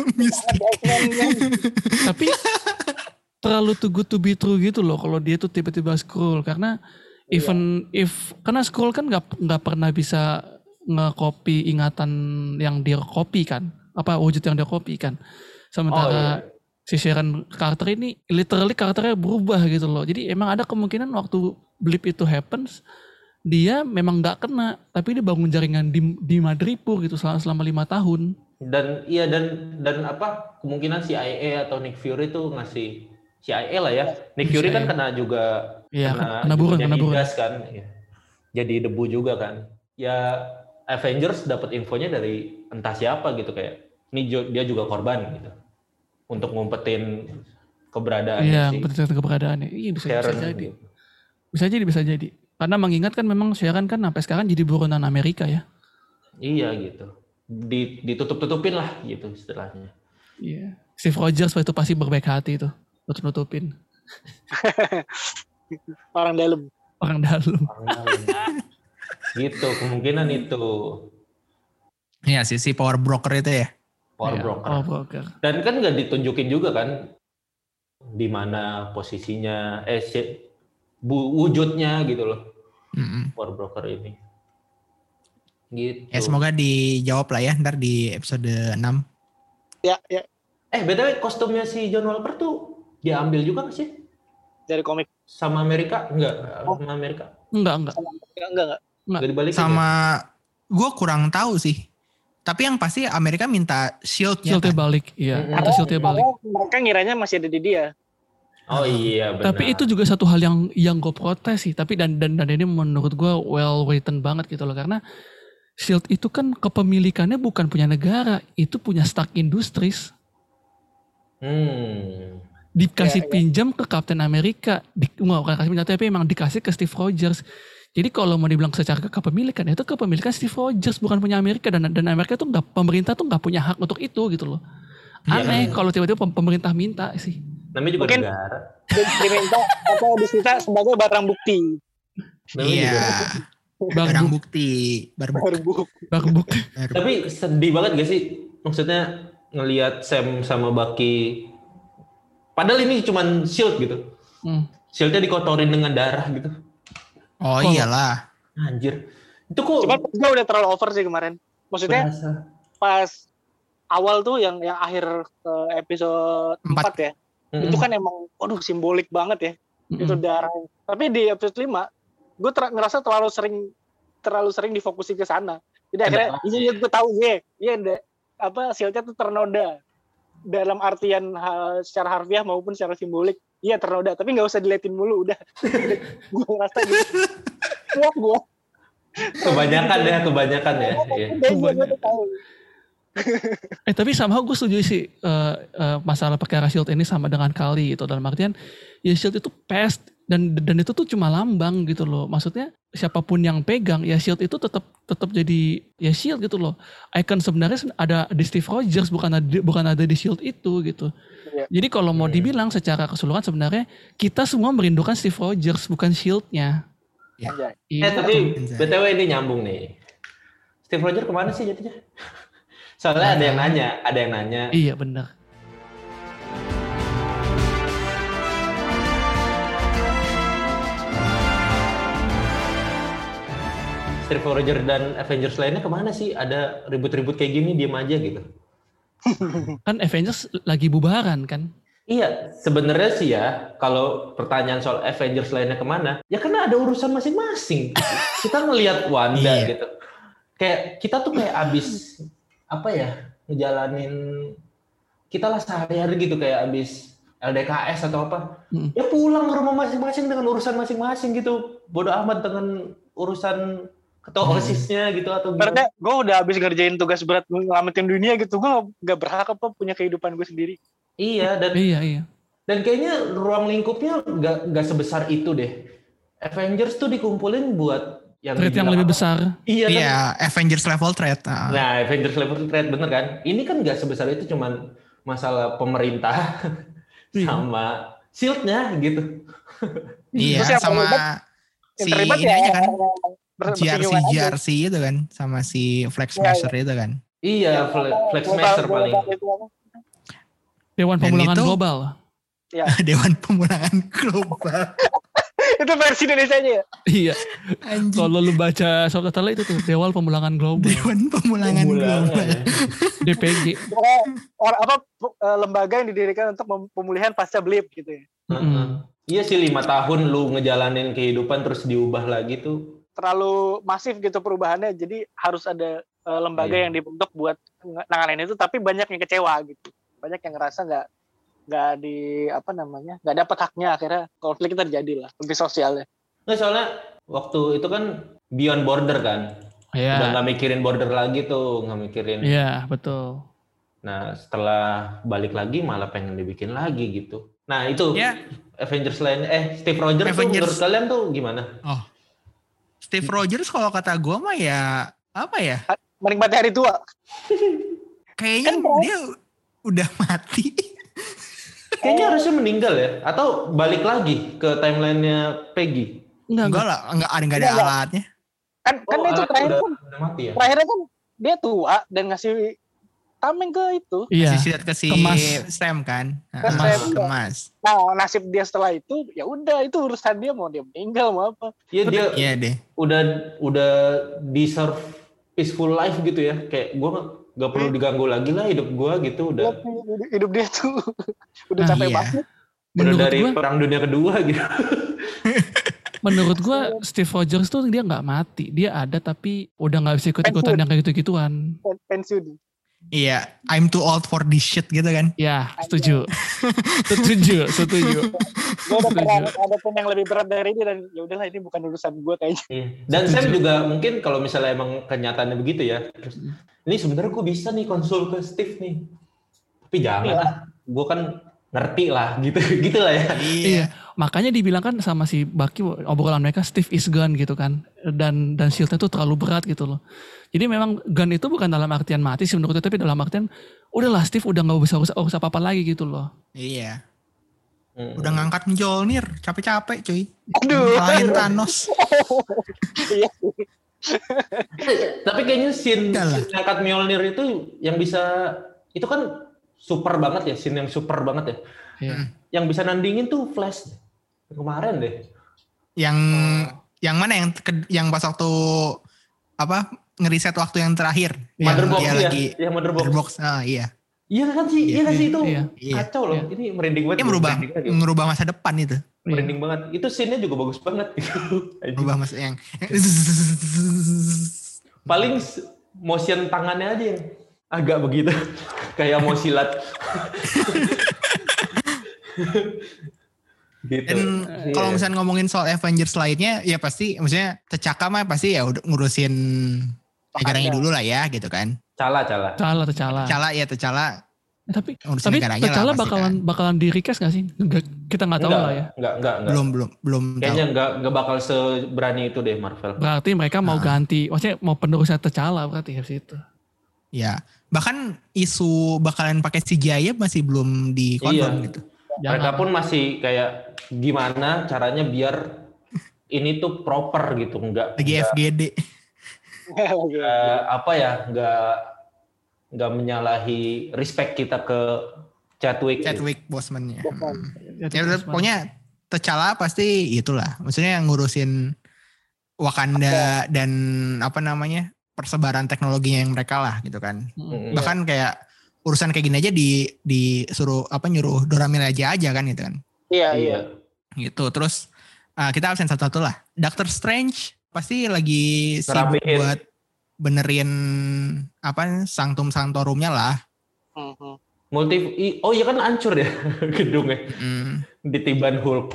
Tapi terlalu too good to be true gitu loh kalau dia tuh tiba-tiba Skrull, karena karena Skrull kan nggak pernah bisa nge-copy ingatan yang dia copy kan, apa wujud yang dia copy kan. Sementara si Sharon Carter ini literally karakternya berubah gitu loh. Jadi emang ada kemungkinan waktu blip itu happens dia memang nggak kena, tapi dia bangun jaringan di Madripoor gitu selama 5 tahun. Dan apa kemungkinan CIA atau Nick Fury itu ngasih CIA lah ya. Nick Fury kan kena juga kena buron gas kan. Ya. Jadi debu juga kan. Ya Avengers dapat infonya dari entah siapa gitu, kayak ini dia juga korban gitu. Untuk ngumpetin keberadaannya sih. Iya, ngumpetin keberadaannya. Iya bisa jadi. Gitu. Bisa jadi. Karena mengingat kan memang Sharon kan sampai sekarang jadi buronan Amerika ya. Iya gitu. Ditutup-tutupin lah gitu istilahnya. Iya. Steve Rogers itu pasti berbaik hati tuh. Nutupin. Orang dalam. Gitu, kemungkinan itu. Iya si power broker itu ya. Power broker. Dan kan nggak ditunjukin juga kan di mana posisinya, wujudnya gitu loh. Power broker ini. Gitu. Ya semoga dijawab lah ya ntar di episode 6. Ya. BTW kostumnya si John Walker tuh diambil juga nggak sih? Dari komik. Sama Amerika? Enggak, sama Amerika. Enggak. Enggak dibalikin. Sama gue kurang tahu sih. Tapi yang pasti Amerika minta shield-nya kan? Balik, iya. Atau shieldnya balik. Mereka ngiranya masih ada di dia. Oh iya benar. Tapi itu juga satu hal yang gue protes sih. Tapi dan ini menurut gue well written banget gitu loh. Karena Shield itu kan kepemilikannya bukan punya negara. Itu punya Stark Industries. Dikasih pinjam ke Captain America. Bukan kasih pinjam tapi emang dikasih ke Steve Rogers. Jadi kalau mau dibilang secara kepemilikan itu kepemilikan Steve Rogers bukan punya Amerika dan Amerika tuh pemerintah tuh nggak punya hak untuk itu gitu loh. Aneh kalau tiba-tiba pemerintah minta sih. Namanya juga mungkin negara. Diminta atau disita sebagai barang bukti. Iya. Barang bukti. Tapi sedih banget gak sih? Maksudnya ngelihat Sam sama Bucky. Padahal ini cuman shield gitu. Shieldnya dikotorin dengan darah gitu. Oh iyalah. Anjir. Itu kok. Cuman gue udah terlalu over sih kemarin. Maksudnya pas awal tuh yang akhir episode 4 ya. Itu kan emang waduh simbolik banget ya. Itu darah. Tapi di episode 5 gue ngerasa terlalu sering difokusin ke sana. Jadi akhirnya ini gue tahu shieldnya tuh ternoda dalam artian secara harfiah maupun secara simbolik. Iya ternoda, tapi nggak usah diliatin mulu udah. Gue ngerasa gitu. Gue. Kebanyakan ya. Tapi somehow gue setuju sih masalah perkara shield ini sama dengan Kali gitu. Dalam artian ya shield itu past dan itu tuh cuma lambang gitu loh. Maksudnya siapapun yang pegang ya shield itu tetap jadi ya shield gitu loh. Icon sebenarnya ada di Steve Rogers bukan ada di shield itu gitu. Ya. Jadi kalau mau dibilang secara keseluruhan sebenarnya kita semua merindukan Steve Rogers bukan shieldnya. Ya. Tapi BTW ini nyambung nih. Steve Rogers kemana sih jadinya? Soalnya ada yang nanya. Iya benar. Steve Rogers dan Avengers lainnya kemana sih? Ada ribut-ribut kayak gini diem aja gitu. Kan Avengers lagi bubaran kan? Iya, sebenarnya sih ya, kalau pertanyaan soal Avengers lainnya kemana, ya karena ada urusan masing-masing. Kita ngelihat Wanda gitu. Kayak kita tuh kayak abis ngejalanin kita lah sehari-hari gitu kayak abis LDKS atau apa. Ya pulang ke rumah masing-masing dengan urusan masing-masing gitu. Bodoh amat dengan urusan ketua OSIS-nya gitu atau gimana. Berarti gue udah habis ngerjain tugas berat ngelamatin dunia gitu. Gue gak berhak apa punya kehidupan gue sendiri. Iya dan iya. Dan kayaknya ruang lingkupnya gak sebesar itu deh. Avengers tuh dikumpulin buat yang lebih besar. Iya, Avengers level threat. Nah, Avengers level threat bener kan? Ini kan gak sebesar itu, cuman masalah pemerintah sama shield-nya gitu. Iya, sama si ini aja kan. GRC itu kan, sama si Flag Smasher itu kan. Iya, Flag Smasher paling. Dewan Pemulangan Global. Ya. Dewan Pemulangan Global. Itu versi Indonesia-nya ya? Iya. Kalau lu baca subtitle itu tuh Dewan Pemulangan Global. Dewan Pemulangan Global. DPG. Lembaga yang didirikan untuk pemulihan pasca blip gitu ya. Iya sih 5 tahun lu ngejalanin kehidupan terus diubah lagi tuh. Terlalu masif gitu perubahannya, jadi harus ada lembaga yang dibentuk buat nanganin itu, tapi banyak yang kecewa gitu. Banyak yang ngerasa nggak dapat haknya, akhirnya konflik terjadi lah, lebih sosialnya. Nah, soalnya waktu itu kan beyond border kan, udah nggak mikirin border lagi tuh, nggak mikirin. Iya betul. Nah setelah balik lagi malah pengen dibikin lagi gitu. Nah itu Avengers lain, Steve Rogers tuh menurut kalian tuh gimana? Oh, Steve Rogers kalau kata gue mah ya apa ya? Menikmati hari tua. Kayaknya dia udah mati. Kayaknya harusnya meninggal ya, atau balik lagi ke timelinenya Peggy. Enggak lah, enggak ada alatnya. Kan itu terakhir kan udah mati ya. Terakhirnya kan dia tua dan ngasih tameng ke itu. Iya. Ke si Sam kan. Kemas. Nah, nasib dia setelah itu ya udah, itu urusan dia, mau dia meninggal mau apa. Iya Iya deh. Udah deserve peaceful life gitu ya. Kayak gue gak perlu diganggu lagi lah hidup gue gitu, udah. Hidup dia tuh udah capek banget. Udah dari Perang Dunia Kedua gitu. Menurut gue Steve Rogers tuh dia nggak mati, dia ada tapi udah nggak bisa ikut-ikutan yang kayak gitu-gituan. Pensiun. Iya, I'm too old for this shit gitu kan. Ya, setuju. Setuju. Gue udah pernah ada pun yang lebih berat dari ini, dan ya udahlah, ini bukan urusan gue kayaknya. Dan Sam juga mungkin kalau misalnya emang kenyataannya begitu ya, terus ini sebenarnya gue bisa nih konsul ke Steve nih, tapi jangan lah, gue kan ngerti lah gitu lah ya. Iya, makanya dibilang kan sama si Bucky obrolan mereka Steve is gone gitu kan, dan shield-nya tuh terlalu berat gitu loh. Jadi memang gun itu bukan dalam artian mati sih menurutnya, tapi dalam artian udahlah Steve udah gak bisa urus apa-apa lagi gitu loh. Iya. Udah ngangkat Mjolnir, capek-capek cuy. Aduh. Ngalahin Thanos. Iya. Tapi kayaknya scene ngangkat Mjolnir itu yang bisa, itu kan super banget ya, scene yang super banget ya. Iya. Yang bisa nandingin tuh Flash kemarin deh. Yang mana yang pas waktu ngeriset waktu yang terakhir. Motherbox dia ya. Lagi Motherbox. Iya. Iya kan sih, iya kan sih itu. Iya. Kacau loh. Ini merinding banget. Ini merubah masa depan itu. Merinding banget. Itu scene-nya juga bagus banget gitu. Merubah masa yang paling motion tangannya aja yang agak begitu. Kayak mau silat. Gitu. Dan kalau misalnya ngomongin soal Avengers lainnya, ya pasti maksudnya T'Chaka mah pasti ya udah ngurusin negaranya dulu lah ya gitu kan. T'Challa. Tapi T'Challa bakalan di request nggak sih? Kita nggak tahu lah ya. Enggak. Belum. Kayaknya nggak bakal seberani itu deh Marvel. Berarti mereka mau ganti, maksudnya mau penerusnya T'Challa berarti harus itu. Ya, bahkan isu bakalan pakai CGI masih belum dikonfirm gitu. Mereka pun masih kayak gimana caranya biar ini tuh proper gitu, enggak FGD. Enggak menyalahi respect kita ke Chadwick Boseman-nya. Ya udah, pokoknya T'Challa pasti itulah. Maksudnya ngurusin Wakanda dan persebaran teknologinya yang mereka lah gitu kan. Bahkan kayak urusan kayak gini aja disuruh nyuruh Dora Milaje aja kan gitu kan. Iya. Gitu. Terus kita absen satu-satu lah. Doctor Strange pasti lagi sibuk buat benerin Sanctum Sanctorumnya lah. Oh iya kan hancur ya gedungnya. Ditiban Hulk.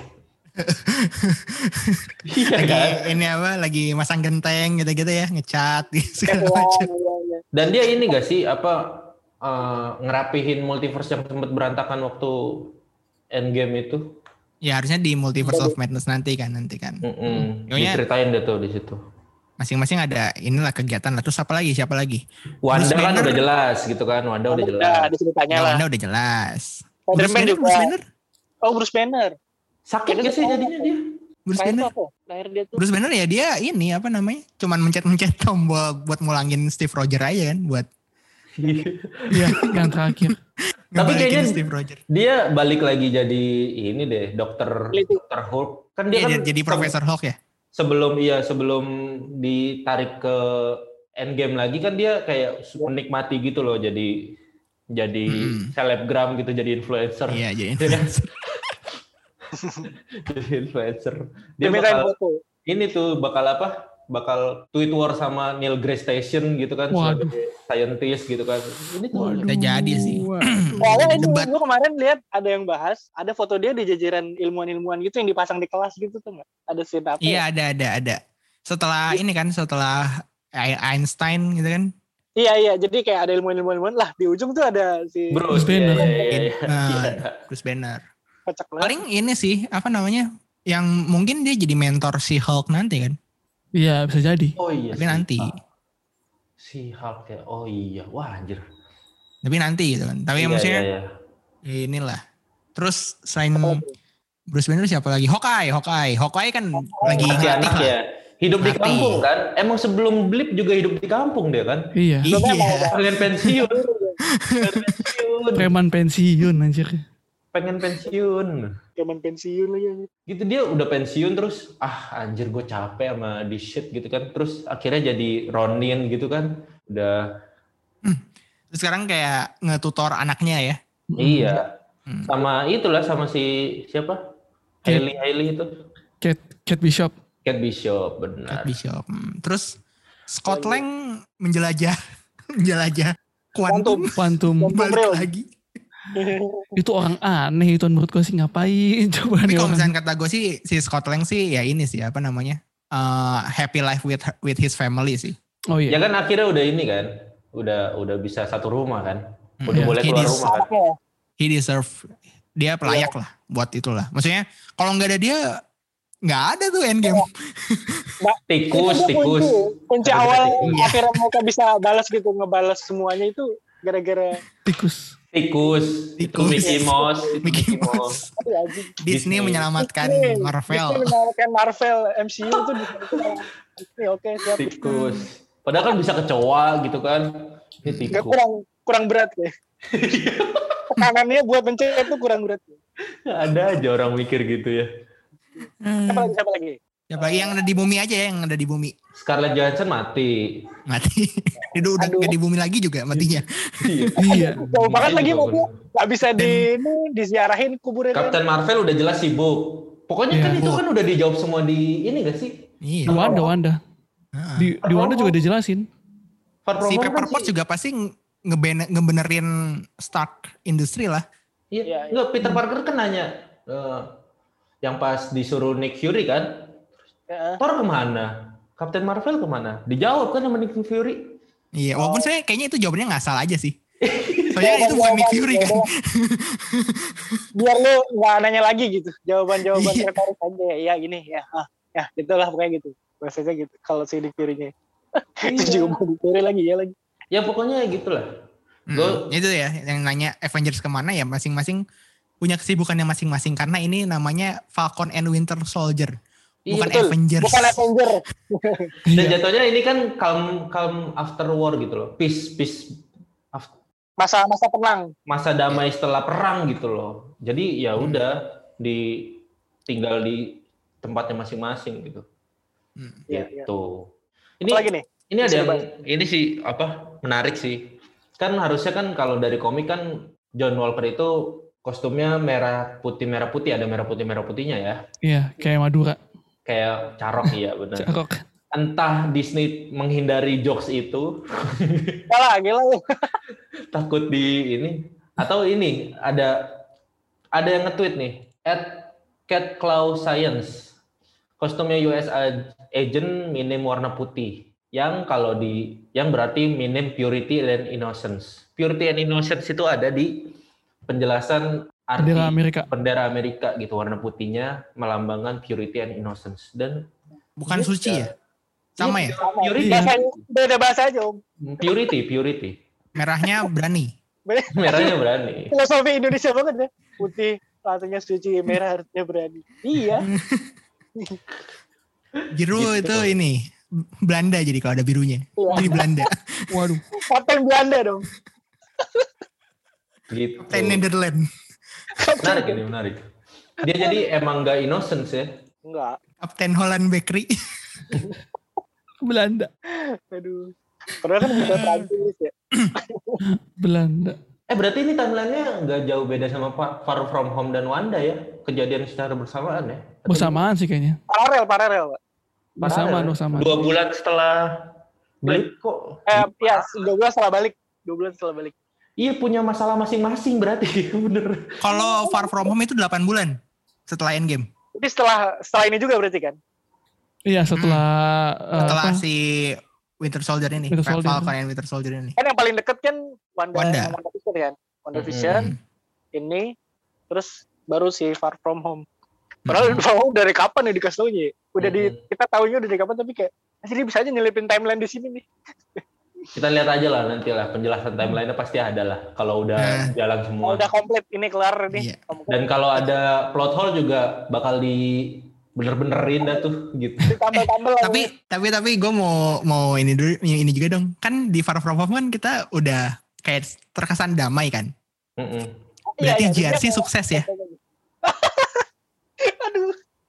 Iya kan? Ini lagi masang genteng gitu-gitu ya, ngecat segala macam. Dan dia ini gak sih ngerapihin multiverse yang sempat berantakan waktu Endgame itu? Ya harusnya di Multiverse of Madness nanti kan. Diceritain deh tuh di situ. Masing-masing ada inilah kegiatan lah. Terus siapa lagi? Wanda kan udah jelas gitu kan. Wanda udah jelas. Wanda udah jelas. Bruce Banner. Oh, Bruce Banner. Sakit gak sih jadinya dia? Bruce Banner ya dia ini cuman mencet-mencet tombol buat mulangin Steve Rogers aja kan buat. Iya, yang terakhir. Tapi kayaknya dia balik lagi jadi ini deh, Dokter Hulk. Kan dia kan jadi Profesor Hulk ya? Sebelum ditarik ke Endgame lagi kan dia kayak menikmati gitu loh, jadi selebgram gitu, jadi influencer. Iya, jadi influencer. Jadi influencer. Dia bakal tweet war sama Neil deGrasse Tyson gitu kan, sebagai scientist gitu kan. Ini tuh udah jadi sih. Debat. Gue kemarin lihat ada yang bahas, ada foto dia di jajaran ilmuwan-ilmuwan gitu yang dipasang di kelas gitu tuh nggak? Ada scene apa? Iya ada. Setelah Einstein gitu kan? Iya. Jadi kayak ada ilmuwan-ilmuwan lah, di ujung tuh ada si Bruce Banner. Bruce Banner. Paling ini sih yang mungkin dia jadi mentor si Hulk nanti kan? Iya bisa jadi. Oh iya. Tapi nanti si Hulk ya. Oh iya. Wah anjir. Tapi nanti gitu kan. Tapi maksudnya inilah. Terus selain Bruce Banner siapa lagi? Hawkeye kan lagi anak ya. Hidup di kampung kan. Emang sebelum Blip juga hidup di kampung dia kan. Iya. Pengen pensiun. Preman pensiun anjir. Pengen pensiun lagi. Gitu dia udah pensiun terus anjir gue capek sama di shit gitu kan. Terus akhirnya jadi Ronin gitu kan. Udah. Terus sekarang kayak ngetutor anaknya ya. Iya. Sama itulah sama si siapa? Hailey itu. Kate Bishop. Benar. Kate Bishop. Terus Scott Lang menjelajah kuantum balik lagi. Itu orang aneh itu menurut gue sih, ngapain coba. Tapi kalau misalnya kata gue sih si Scott Lang sih ya ini sih apa namanya happy life with his family sih. Oh iya. Ya kan akhirnya udah ini kan, udah bisa satu rumah kan, udah boleh keluar rumah kan. He deserve, dia pelayak lah buat itulah. Maksudnya kalau nggak ada dia nggak ada tuh Endgame. Tikus. Kunci awal akhirnya mereka bisa balas gitu, ngebalas semuanya itu gara-gara Tikus. Mickey Mouse. Disney menyelamatkan Marvel. Disney menyelamatkan Marvel MCU itu. Oke, siap. Tikus. Padahal kan bisa kecoa gitu kan. Ini tikus. Kurang berat ya. Tekanannya buat mencet itu kurang berat. Ada aja orang mikir gitu ya. Siapa lagi? Siapa lagi yang ada di bumi aja ya, yang ada di bumi. Scarlett Johansson mati. Itu udah nggak di bumi lagi juga matinya. Iya. Jauh banget lagi mati. Nggak bisa diziarahin kuburnya. Captain Marvel udah jelas sibuk. Pokoknya kan itu kan udah dijawab semua di ini gak sih? Iya. Wanda. Di Wanda juga dijelasin. Si Pepper Potts juga pasti ngebenerin Stark Industry lah. Iya. Enggak, Peter Parker kan nanya yang pas disuruh Nick Fury kan, Thor kemana? Captain Marvel kemana? Dijawab kan sama Nick Fury. Iya, walaupun saya kayaknya itu jawabannya nggak salah aja sih. Soalnya itu bukan Nick Fury kan. Biar lu nggak nanya lagi gitu, jawaban-jawaban retorik aja. Ya gini ya, ya gitulah pokoknya gitu. Biasanya gitu. Kalau si Nick Fury-nya, itu juga mau Nick Fury lagi. Ya pokoknya gitulah. Itu ya yang nanya Avengers kemana ya, masing-masing punya kesibukannya masing-masing karena ini namanya Falcon and Winter Soldier, bukan Avengers. Bukan Avenger. Dan jatuhnya ini kan calm after war gitu loh, peace masa tenang, masa damai setelah perang gitu loh. Jadi ya udah tinggal di tempatnya masing-masing gitu. Gitu. Ini lagi nih. Ini ada yang ini sih menarik sih. Kan harusnya kan kalau dari komik kan John Walker itu kostumnya merah putih ada merah putihnya ya. Iya, kayak Madura. Kayak Carok iya benar. Carok. Entah Disney menghindari jokes itu. Gila. Takut di ini atau ini ada yang nge-tweet nih @CatClawScience. Kostumnya US Agent minim warna putih. Yang yang berarti minim purity and innocence. Purity and innocence itu ada di penjelasan arti bendera Amerika gitu, warna putihnya melambangkan purity and innocence dan bukan suci ya? Sama ya? Purity. Beda bahasa aja Om. Purity. Merahnya berani. Merahnya berani. Filosofi Indonesia banget ya. Putih artinya suci, merah artinya berani. Iya. Biru gitu. Itu ini Belanda jadi kalau ada birunya. Ini Belanda. Waduh. Kapten Belanda dong. Gitu. Kapten Netherlands. Menarik. Dia jadi emang gak innocent ya? Enggak. Kapten Holland Bakery. Belanda. Aduh. Padahal kan bisa Prancis ya. Belanda. Berarti ini timeline-nya gak jauh beda sama Far From Home dan Wanda ya? Kejadian secara bersamaan ya? Bersamaan sih kayaknya. Paralel Pak. Bersamaan. 2 bulan setelah balik kok. Ya 2 bulan setelah balik. Iya punya masalah masing-masing berarti bener. Kalau Far From Home itu 8 bulan setelah Endgame. Jadi setelah ini juga berarti kan? Iya setelah si Winter Soldier ini, Falcon and Winter Soldier ini. Kan yang paling deket kan WandaVision kan? WandaVision, ini, terus baru si Far From Home. Padahal dari kapan nih dikasih taunya? Kita tahunya udah dari kapan tapi kayak, jadi bisa aja nyelipin timeline di sini nih. Kita lihat aja lah nanti lah penjelasan timeline-nya pasti ada lah kalau udah jalan semua. Udah komplit ini kelar nih. Iya. Dan kalau ada plot hole juga bakal bener-benerin dah tuh gitu. Tambah-tambah lah. Tapi gue mau ini dulu, ini juga dong. Kan di Far From Home kan kita udah kayak terkesan damai kan. Berarti JRC sukses ya. Aduh.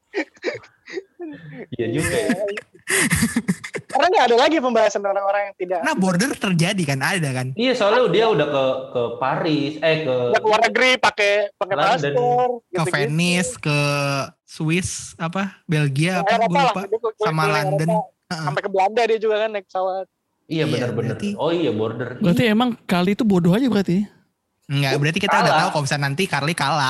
Iya juga ya. Karena nggak ada lagi pembahasan orang-orang yang tidak. Nah border terjadi kan, ada kan. Iya soalnya dia udah ke Paris, ke luar negeri pakai paspor. Ke Venice, ke Swiss, Belgia, gue lupa. Sama London. Sampai ke Belanda dia juga kan naik pesawat. Iya benar-benar. Oh iya border. Berarti emang Kali itu bodoh aja berarti. Enggak, berarti kita udah tahu kalau misalnya nanti Carly kalah.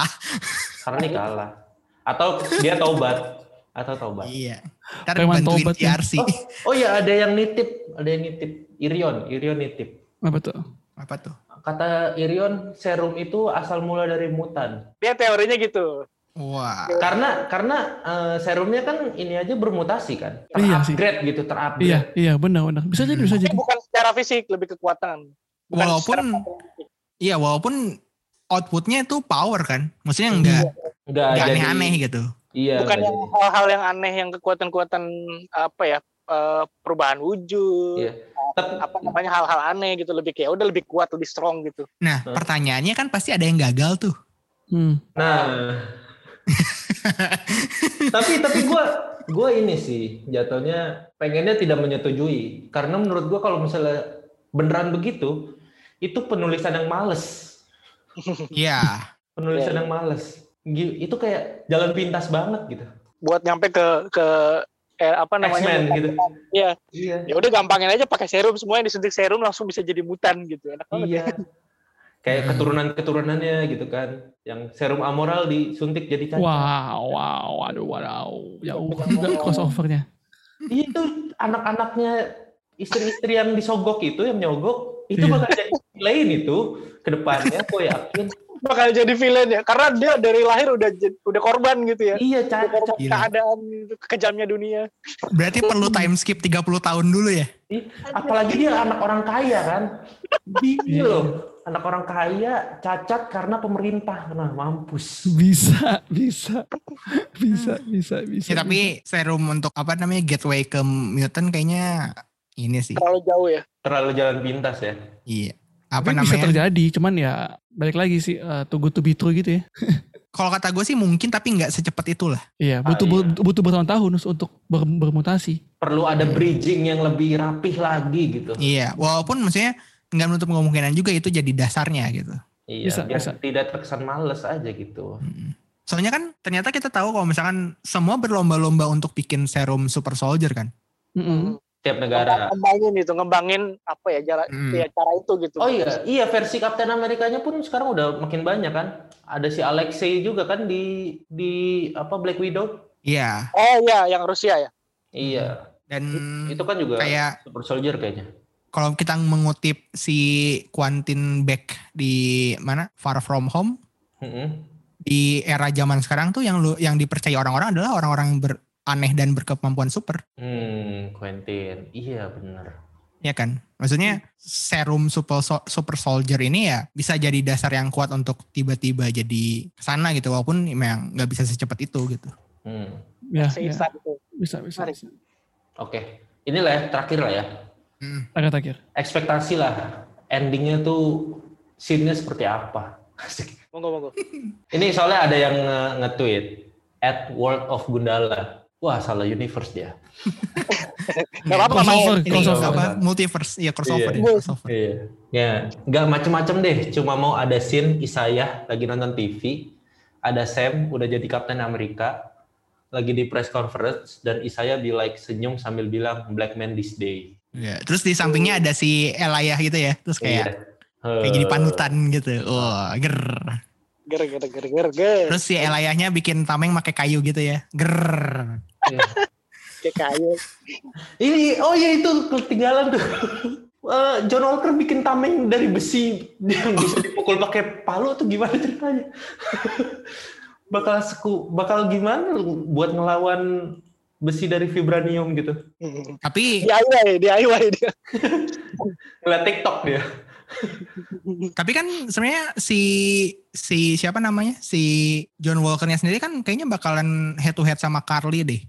Atau dia taubat. Iya. Ntar bantuin JRC. Oh iya ada yang nitip. Irion nitip. Apa tuh? Kata Irion serum itu asal mula dari mutan. Dia teorinya gitu. Wah. Karena serumnya kan ini aja bermutasi kan. Iya sih. Terupgrade. Iya benar. Bisa jadi. Bukan secara fisik, lebih kekuatan. Walaupun outputnya itu power kan. Maksudnya enggak aneh-aneh gitu. Iya. Bukan yang hal-hal yang aneh, yang kekuatan-kekuatan perubahan wujud. Iya. Hal-hal aneh gitu, lebih kayak udah lebih kuat, lebih strong gitu. Nah, pertanyaannya kan pasti ada yang gagal tuh. Nah. tapi gue ini sih jatuhnya pengennya tidak menyetujui karena menurut gue kalau misalnya beneran begitu itu penulisan yang males. Iya. Penulisan yang males. Itu kayak jalan pintas banget gitu. Buat nyampe ke X-Men gitu. Iya. Ya udah gampangin aja pakai serum, semuanya disuntik serum langsung bisa jadi mutan gitu. Enak banget. Iya. Kayak keturunan-keturunannya gitu kan. Yang serum amoral disuntik jadi cacat. Wow. Aduh. Jauh juga crossovernya. Itu anak-anaknya istri-istri yang disogok itu, yang nyogok, itu bakal jadi lain itu ke depannya, gue yakin. Bakal jadi villain ya, karena dia dari lahir udah korban gitu ya. Iya, cacat. Keadaan kejamnya dunia. Berarti perlu time skip 30 tahun dulu ya? Apalagi dia anak orang kaya kan. Gila loh. Anak orang kaya cacat karena pemerintah. Nah, mampus. Bisa. Ya, tapi serum untuk gateway ke mutant kayaknya ini sih. Terlalu jauh ya. Terlalu jalan pintas ya. Iya. Bisa terjadi, cuman ya balik lagi sih too good to be true gitu ya. Kalau kata gue sih mungkin, tapi nggak secepat itulah. Iya, butuh bertahun-tahun untuk bermutasi. Perlu ada bridging yang lebih rapih lagi gitu. Iya, walaupun maksudnya nggak menutup kemungkinan juga itu jadi dasarnya gitu. Iya, bisa. Tidak terkesan males aja gitu. Soalnya kan ternyata kita tahu kalau misalkan semua berlomba-lomba untuk bikin serum super soldier kan. Tiap negara. Ngembangin cara itu gitu. Oh iya versi Captain Amerikanya pun sekarang udah makin banyak kan. Ada si Alexei juga kan di Black Widow. Iya. Oh iya, yang Rusia ya. Iya. Dan itu kan juga kayak super soldier kayaknya. Kalau kita mengutip si Quentin Beck di mana Far From Home, di era zaman sekarang tuh yang dipercaya orang-orang adalah orang-orang yang aneh dan berkemampuan super. Quentin, iya benar. Ya kan, maksudnya serum super soldier ini ya bisa jadi dasar yang kuat untuk tiba-tiba jadi kesana gitu, walaupun memang nggak bisa secepat itu gitu. Bisa. Oke, inilah ya terakhir lah ya. Terakhir. Ekspektasi lah, endingnya tuh scene-nya seperti apa? Monggo. Ini soalnya ada yang nge-tweet @World of Gundala. Wah, salah universe dia. Gak apa-apa, multiverse, ya crossover. Iya. Ya, nggak macem-macem deh. Cuma mau ada scene Isaiah lagi nonton TV, ada Sam udah jadi Captain Amerika, lagi di press conference, dan Isaiah senyum sambil bilang Black Man this day. Ya, terus di sampingnya ada si Elijah gitu ya, terus kayak jadi panutan gitu. Oh, ger. Terus si Elijahnya bikin tameng pakai kayu gitu ya. Ger. Kayak kayu. Ini itu ketinggalan tuh. John Walker bikin tameng dari besi yang bisa dipukul pakai palu tuh gimana ceritanya? Bakal gimana buat ngelawan besi dari vibranium gitu. Tapi DIY dia. Ngeliat TikTok dia. Tapi kan sebenarnya si siapa namanya, si John Walker-nya sendiri kan kayaknya bakalan head to head sama Carly deh.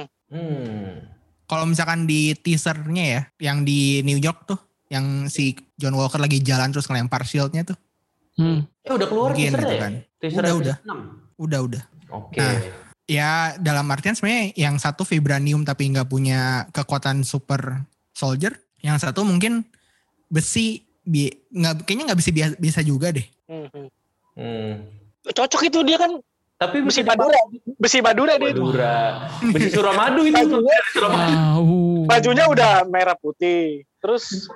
Kalau misalkan di teasernya ya, yang di New York tuh, yang si John Walker lagi jalan terus ngelempar shieldnya tuh. Udah keluar Mungkin teasernya gitu ya? kan. Teaser Udah. Oke. Nah, ya dalam artian sebenarnya yang satu vibranium tapi nggak punya kekuatan super soldier, yang satu mungkin besi. Kayaknya nggak bisa juga deh. Cocok itu dia kan. Tapi besi Madura dia. Besi Suramadu itu. Bajunya udah merah putih. Terus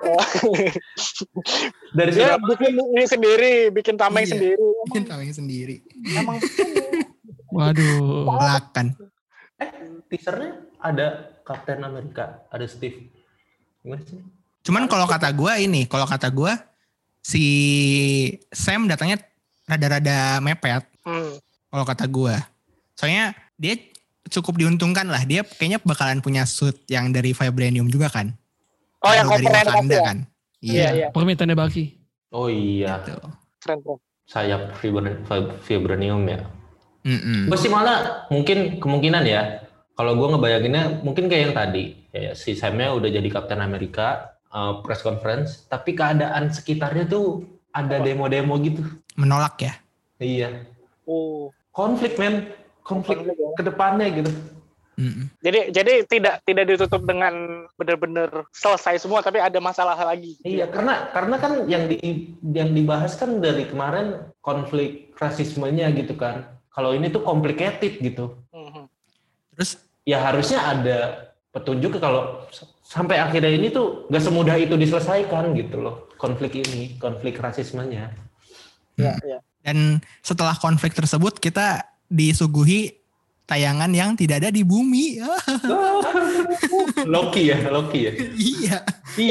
dari dia bikin ini sendiri, bikin tameng sendiri. Bikin tameng sendiri. Emang. Waduh. Belakang. Teasernya ada Captain America, ada Steve. Gimana sih? Cuman kalau kata gue si Sam datangnya rada-rada mepet. Kalau kata gue. Soalnya dia cukup diuntungkan lah. Dia kayaknya bakalan punya suit yang dari vibranium juga kan. Oh yang dari Wakanda kan. Iya. Permintaannya Baki. Oh iya. Gitu. Keren. Sayap vibranium ya. Gue sih malah mungkin kemungkinan ya. Kalau gue ngebayanginnya mungkin kayak yang tadi. Ya, si Sam-nya udah jadi Captain America. Press conference, tapi keadaan sekitarnya tuh ada demo-demo gitu. Menolak ya? Iya. Konflik ke depannya gitu. Jadi tidak ditutup dengan benar-benar selesai semua, tapi ada masalah lagi. Iya, karena kan yang dibahas kan dari kemarin konflik rasismenya gitu kan. Kalau ini tuh complicated gitu. Terus ya harusnya ada petunjuk kalau sampai akhirnya ini tuh gak semudah itu diselesaikan gitu loh, konflik rasismenya. Iya. Dan setelah konflik tersebut kita disuguhi tayangan yang tidak ada di bumi. Loki ya. Iya.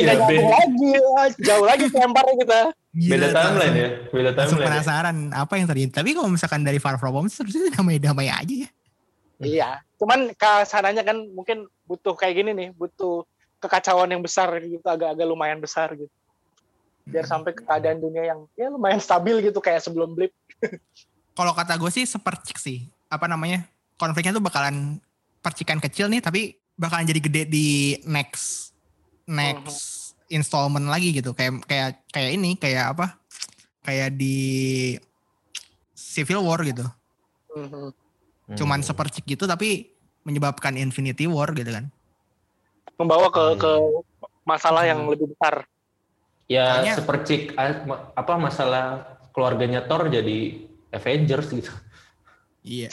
Jauh lagi kelemparnya kita. Beda timeline ya. Langsung penasaran apa yang terjadi. Tapi kalau misalkan dari Far From Home harusnya damai-damai aja ya. Iya. Cuman kesananya kan mungkin butuh kayak gini nih, butuh kekacauan yang besar gitu, agak lumayan besar gitu. Biar sampai ke keadaan dunia yang ya lumayan stabil gitu kayak sebelum blip. Kalau kata gue sih sepercik sih. Apa namanya? Konfliknya tuh bakalan percikan kecil nih tapi bakalan jadi gede di next installment lagi gitu. Kayak ini, kayak apa? Kayak di Civil War gitu. Cuman sepercik gitu tapi menyebabkan Infinity War gitu kan. Membawa ke masalah yang lebih besar. Ya sepercik masalah keluarganya Thor jadi Avengers gitu. Iya.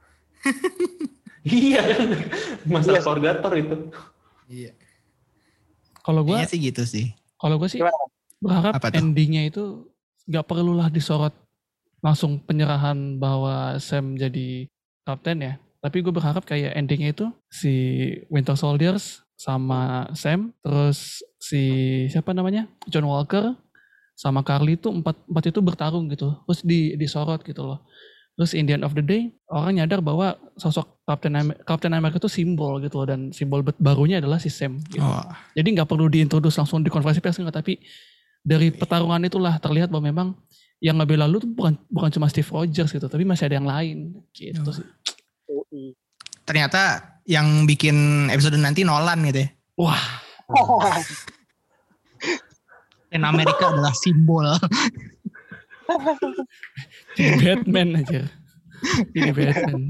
Iya kan, masalah keluarga Thor itu. Iya. Kalau gue sih gitu sih. Kalau gue sih berharap endingnya itu gak perlulah disorot langsung penyerahan bahwa Sam jadi kapten ya. Tapi gue berharap kayak endingnya itu si Winter Soldiers sama Sam, terus si siapa namanya John Walker sama Carly itu empat itu bertarung gitu, terus disorot gitu loh. Terus in the end of the day orang nyadar bahwa sosok Captain America itu simbol gitu loh, dan simbol barunya adalah si Sam gitu. Jadi nggak perlu diintroduce langsung di konferensi pers nggak, tapi dari pertarungan itulah terlihat bahwa memang yang ngebela lu tuh bukan cuma Steve Rogers gitu, tapi masih ada yang lain gitu sih. Ternyata yang bikin episode nanti Nolan gitu ya. Wah. Dan Amerika adalah simbol. Jadi Batman aja. Jadi Batman.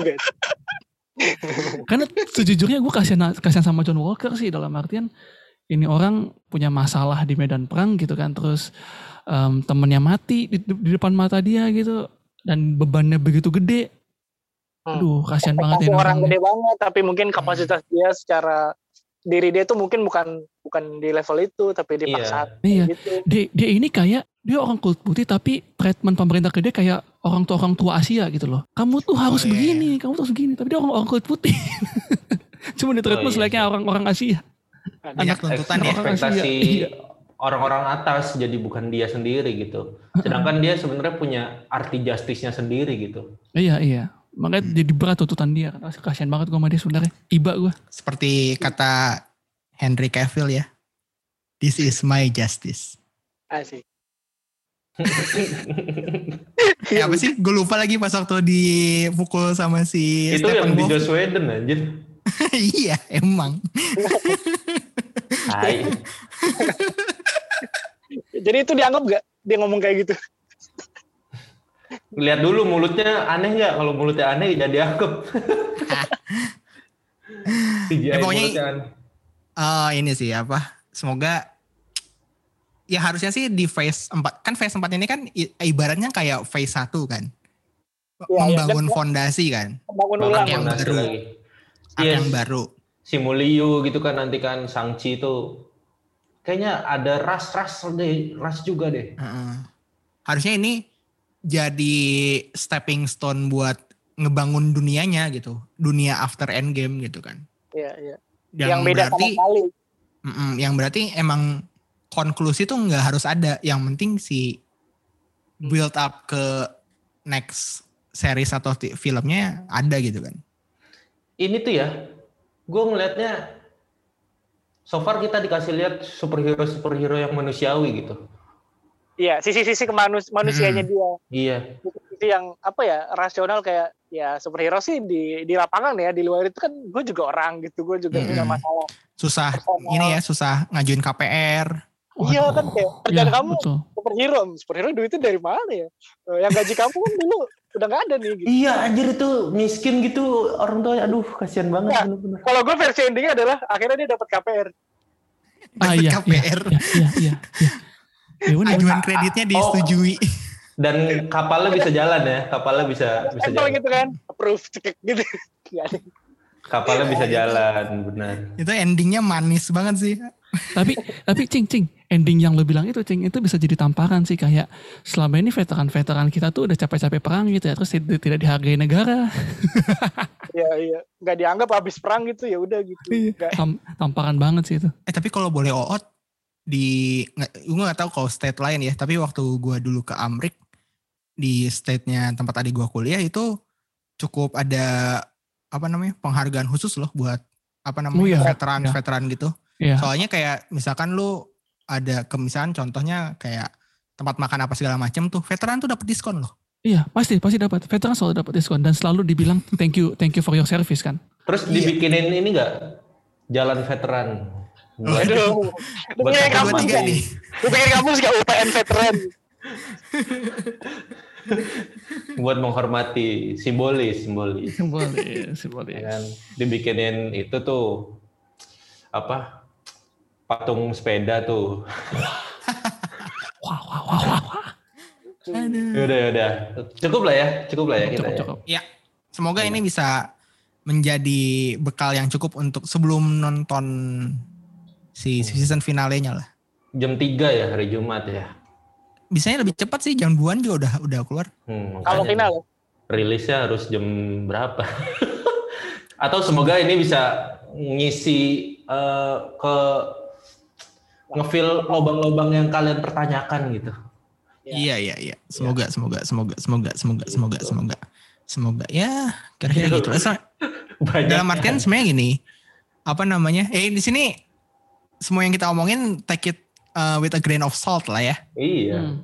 Karena sejujurnya gue kasihan sama John Walker sih, dalam artian ini orang punya masalah di medan perang gitu kan, terus temennya mati di depan mata dia gitu, dan bebannya begitu gede. Aduh, kasihan banget ini orang gede banget, tapi mungkin kapasitas dia secara diri dia tuh mungkin bukan di level itu, tapi dipaksa. Iya. Gitu. Dia ini kayak dia orang kulit putih, tapi treatment pemerintah ke dia kayak orang tua Asia gitu loh. Kamu tuh harus begini, kamu tuh harus begini, tapi dia orang kulit putih. Cuma di treatment selayaknya orang Asia. Banyak tuntutan ya. Ekspektasi orang-orang atas jadi bukan dia sendiri gitu. Sedangkan dia sebenarnya punya arti justice-nya sendiri gitu. Iya. Makanya jadi berat tuntutan dia. Kasian banget gue sama dia sebenarnya. Iba gue. Seperti kata Henry Cavill ya. This is my justice. Asik. Apa sih? Gue lupa lagi pas waktu dipukul sama si itu yang di Steppenwolf. Joss Whedon anjir. Iya, emang. Hai. Jadi itu dianggap gak dia ngomong kayak gitu? Lihat dulu mulutnya aneh nggak? Kalau mulutnya aneh jadi dianggap. Ya, pokoknya ini sih apa? Semoga ya harusnya sih di phase 4 kan phase 4 ini kan ibaratnya kayak phase 1 kan. Membangun fondasi kan. Membangun ulang yang baru. Yang baru. Si Muliu gitu kan nanti kan Shang-Chi itu kayaknya ada ras juga deh. Harusnya ini jadi stepping stone buat ngebangun dunianya gitu. Dunia after Endgame gitu kan. Iya. Yang beda berarti, sama kali. Yang berarti emang konklusi tuh nggak harus ada. Yang penting si build up ke next series atau filmnya ada gitu kan. Ini tuh ya, gue ngelihatnya so far kita dikasih lihat superhero yang manusiawi gitu. Iya, sisi-sisi manusianya dia. Iya. Sisi yang apa ya, rasional kayak ya superhero sih di lapangan ya, di luar itu kan gue juga orang gitu, gue juga punya masalah. Susah personal. Susah ngajuin KPR. Iya kan kayak kerjaan kamu superhero duitnya dari mana ya? Yang gaji kamu kan dulu udah nggak ada nih. Gitu. Iya anjir itu miskin gitu orang tua, aduh kasihan banget. Nah, kalau gue versi endingnya adalah akhirnya dia dapat KPR. KPR. Iya. Ajuan kreditnya disetujui. Dan kapalnya bisa jalan ya, kapalnya bisa jalan. Gitu kan, approve cekek gitu. Kapalnya bisa jalan, benar. Itu endingnya manis banget sih. Tapi Cing, ending yang lo bilang itu Cing, itu bisa jadi tamparan sih kayak selama ini veteran kita tuh udah capek-capek perang gitu ya, terus tidak dihargai negara. Iya, nggak dianggap habis perang gitu ya udah gitu. Tamparan banget sih itu. Tapi kalau boleh oot gue nggak tahu kalau state lain ya, tapi waktu gue dulu ke Amrik di state-nya tempat adik gue kuliah itu cukup ada penghargaan khusus loh buat veteran gitu. Iya. Soalnya kayak misalkan lu ada misalkan contohnya kayak tempat makan apa segala macam tuh veteran tuh dapat diskon loh. Iya, pasti dapat. Veteran selalu dapat diskon dan selalu dibilang thank you for your service kan. Terus dibikinin ini enggak? Jalan veteran. Aduh. Buat kamu nih. Gue pengen kamu enggak UPN veteran. Buat menghormati simbolis. Kan? Dibikinin itu tuh patung sepeda tuh. Wah. Udah. Cukup lah ya kita. Cukup. Ya. Semoga ini bisa menjadi bekal yang cukup untuk sebelum nonton si season finalenya lah. Jam 3 ya hari Jumat ya. Bisanya lebih cepat sih, jam 2-an juga udah keluar. Kalau final rilisnya harus jam berapa? Atau semoga ini bisa ngisi ngefill lobang-lobang yang kalian pertanyakan gitu. Iya. Semoga. Ya, kira-kira gitu. Dalam artian sebenarnya gini, di sini semua yang kita omongin take it with a grain of salt lah ya. Iya.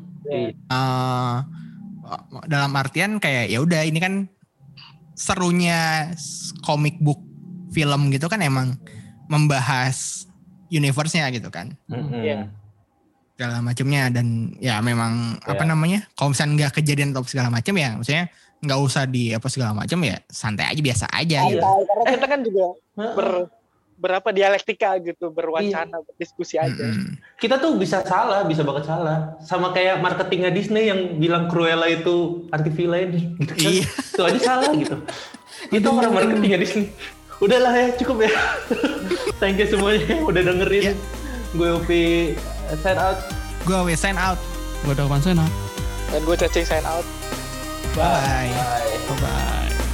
Dalam artian kayak ya udah ini kan serunya comic book film gitu kan emang membahas universe-nya gitu kan. Iya. Segala macamnya dan ya memang kalau misalnya nggak kejadian atau segala macam ya maksudnya nggak usah di segala macam ya santai aja biasa aja gitu. Karena kita kan juga berapa dialektika gitu, berwacana, berdiskusi aja. Kita tuh bisa banget salah. Sama kayak marketingnya Disney yang bilang Cruella itu anti villain gitu kan. Iya. Itu aja salah gitu. Itu orang marketingnya Disney. Udahlah ya, cukup ya. Thank you semuanya yang udah dengerin. Gue Upi sign out. Gue Awe sign out. Gue Darman sign out. Dan gue Cacing sign out. Bye. Bye.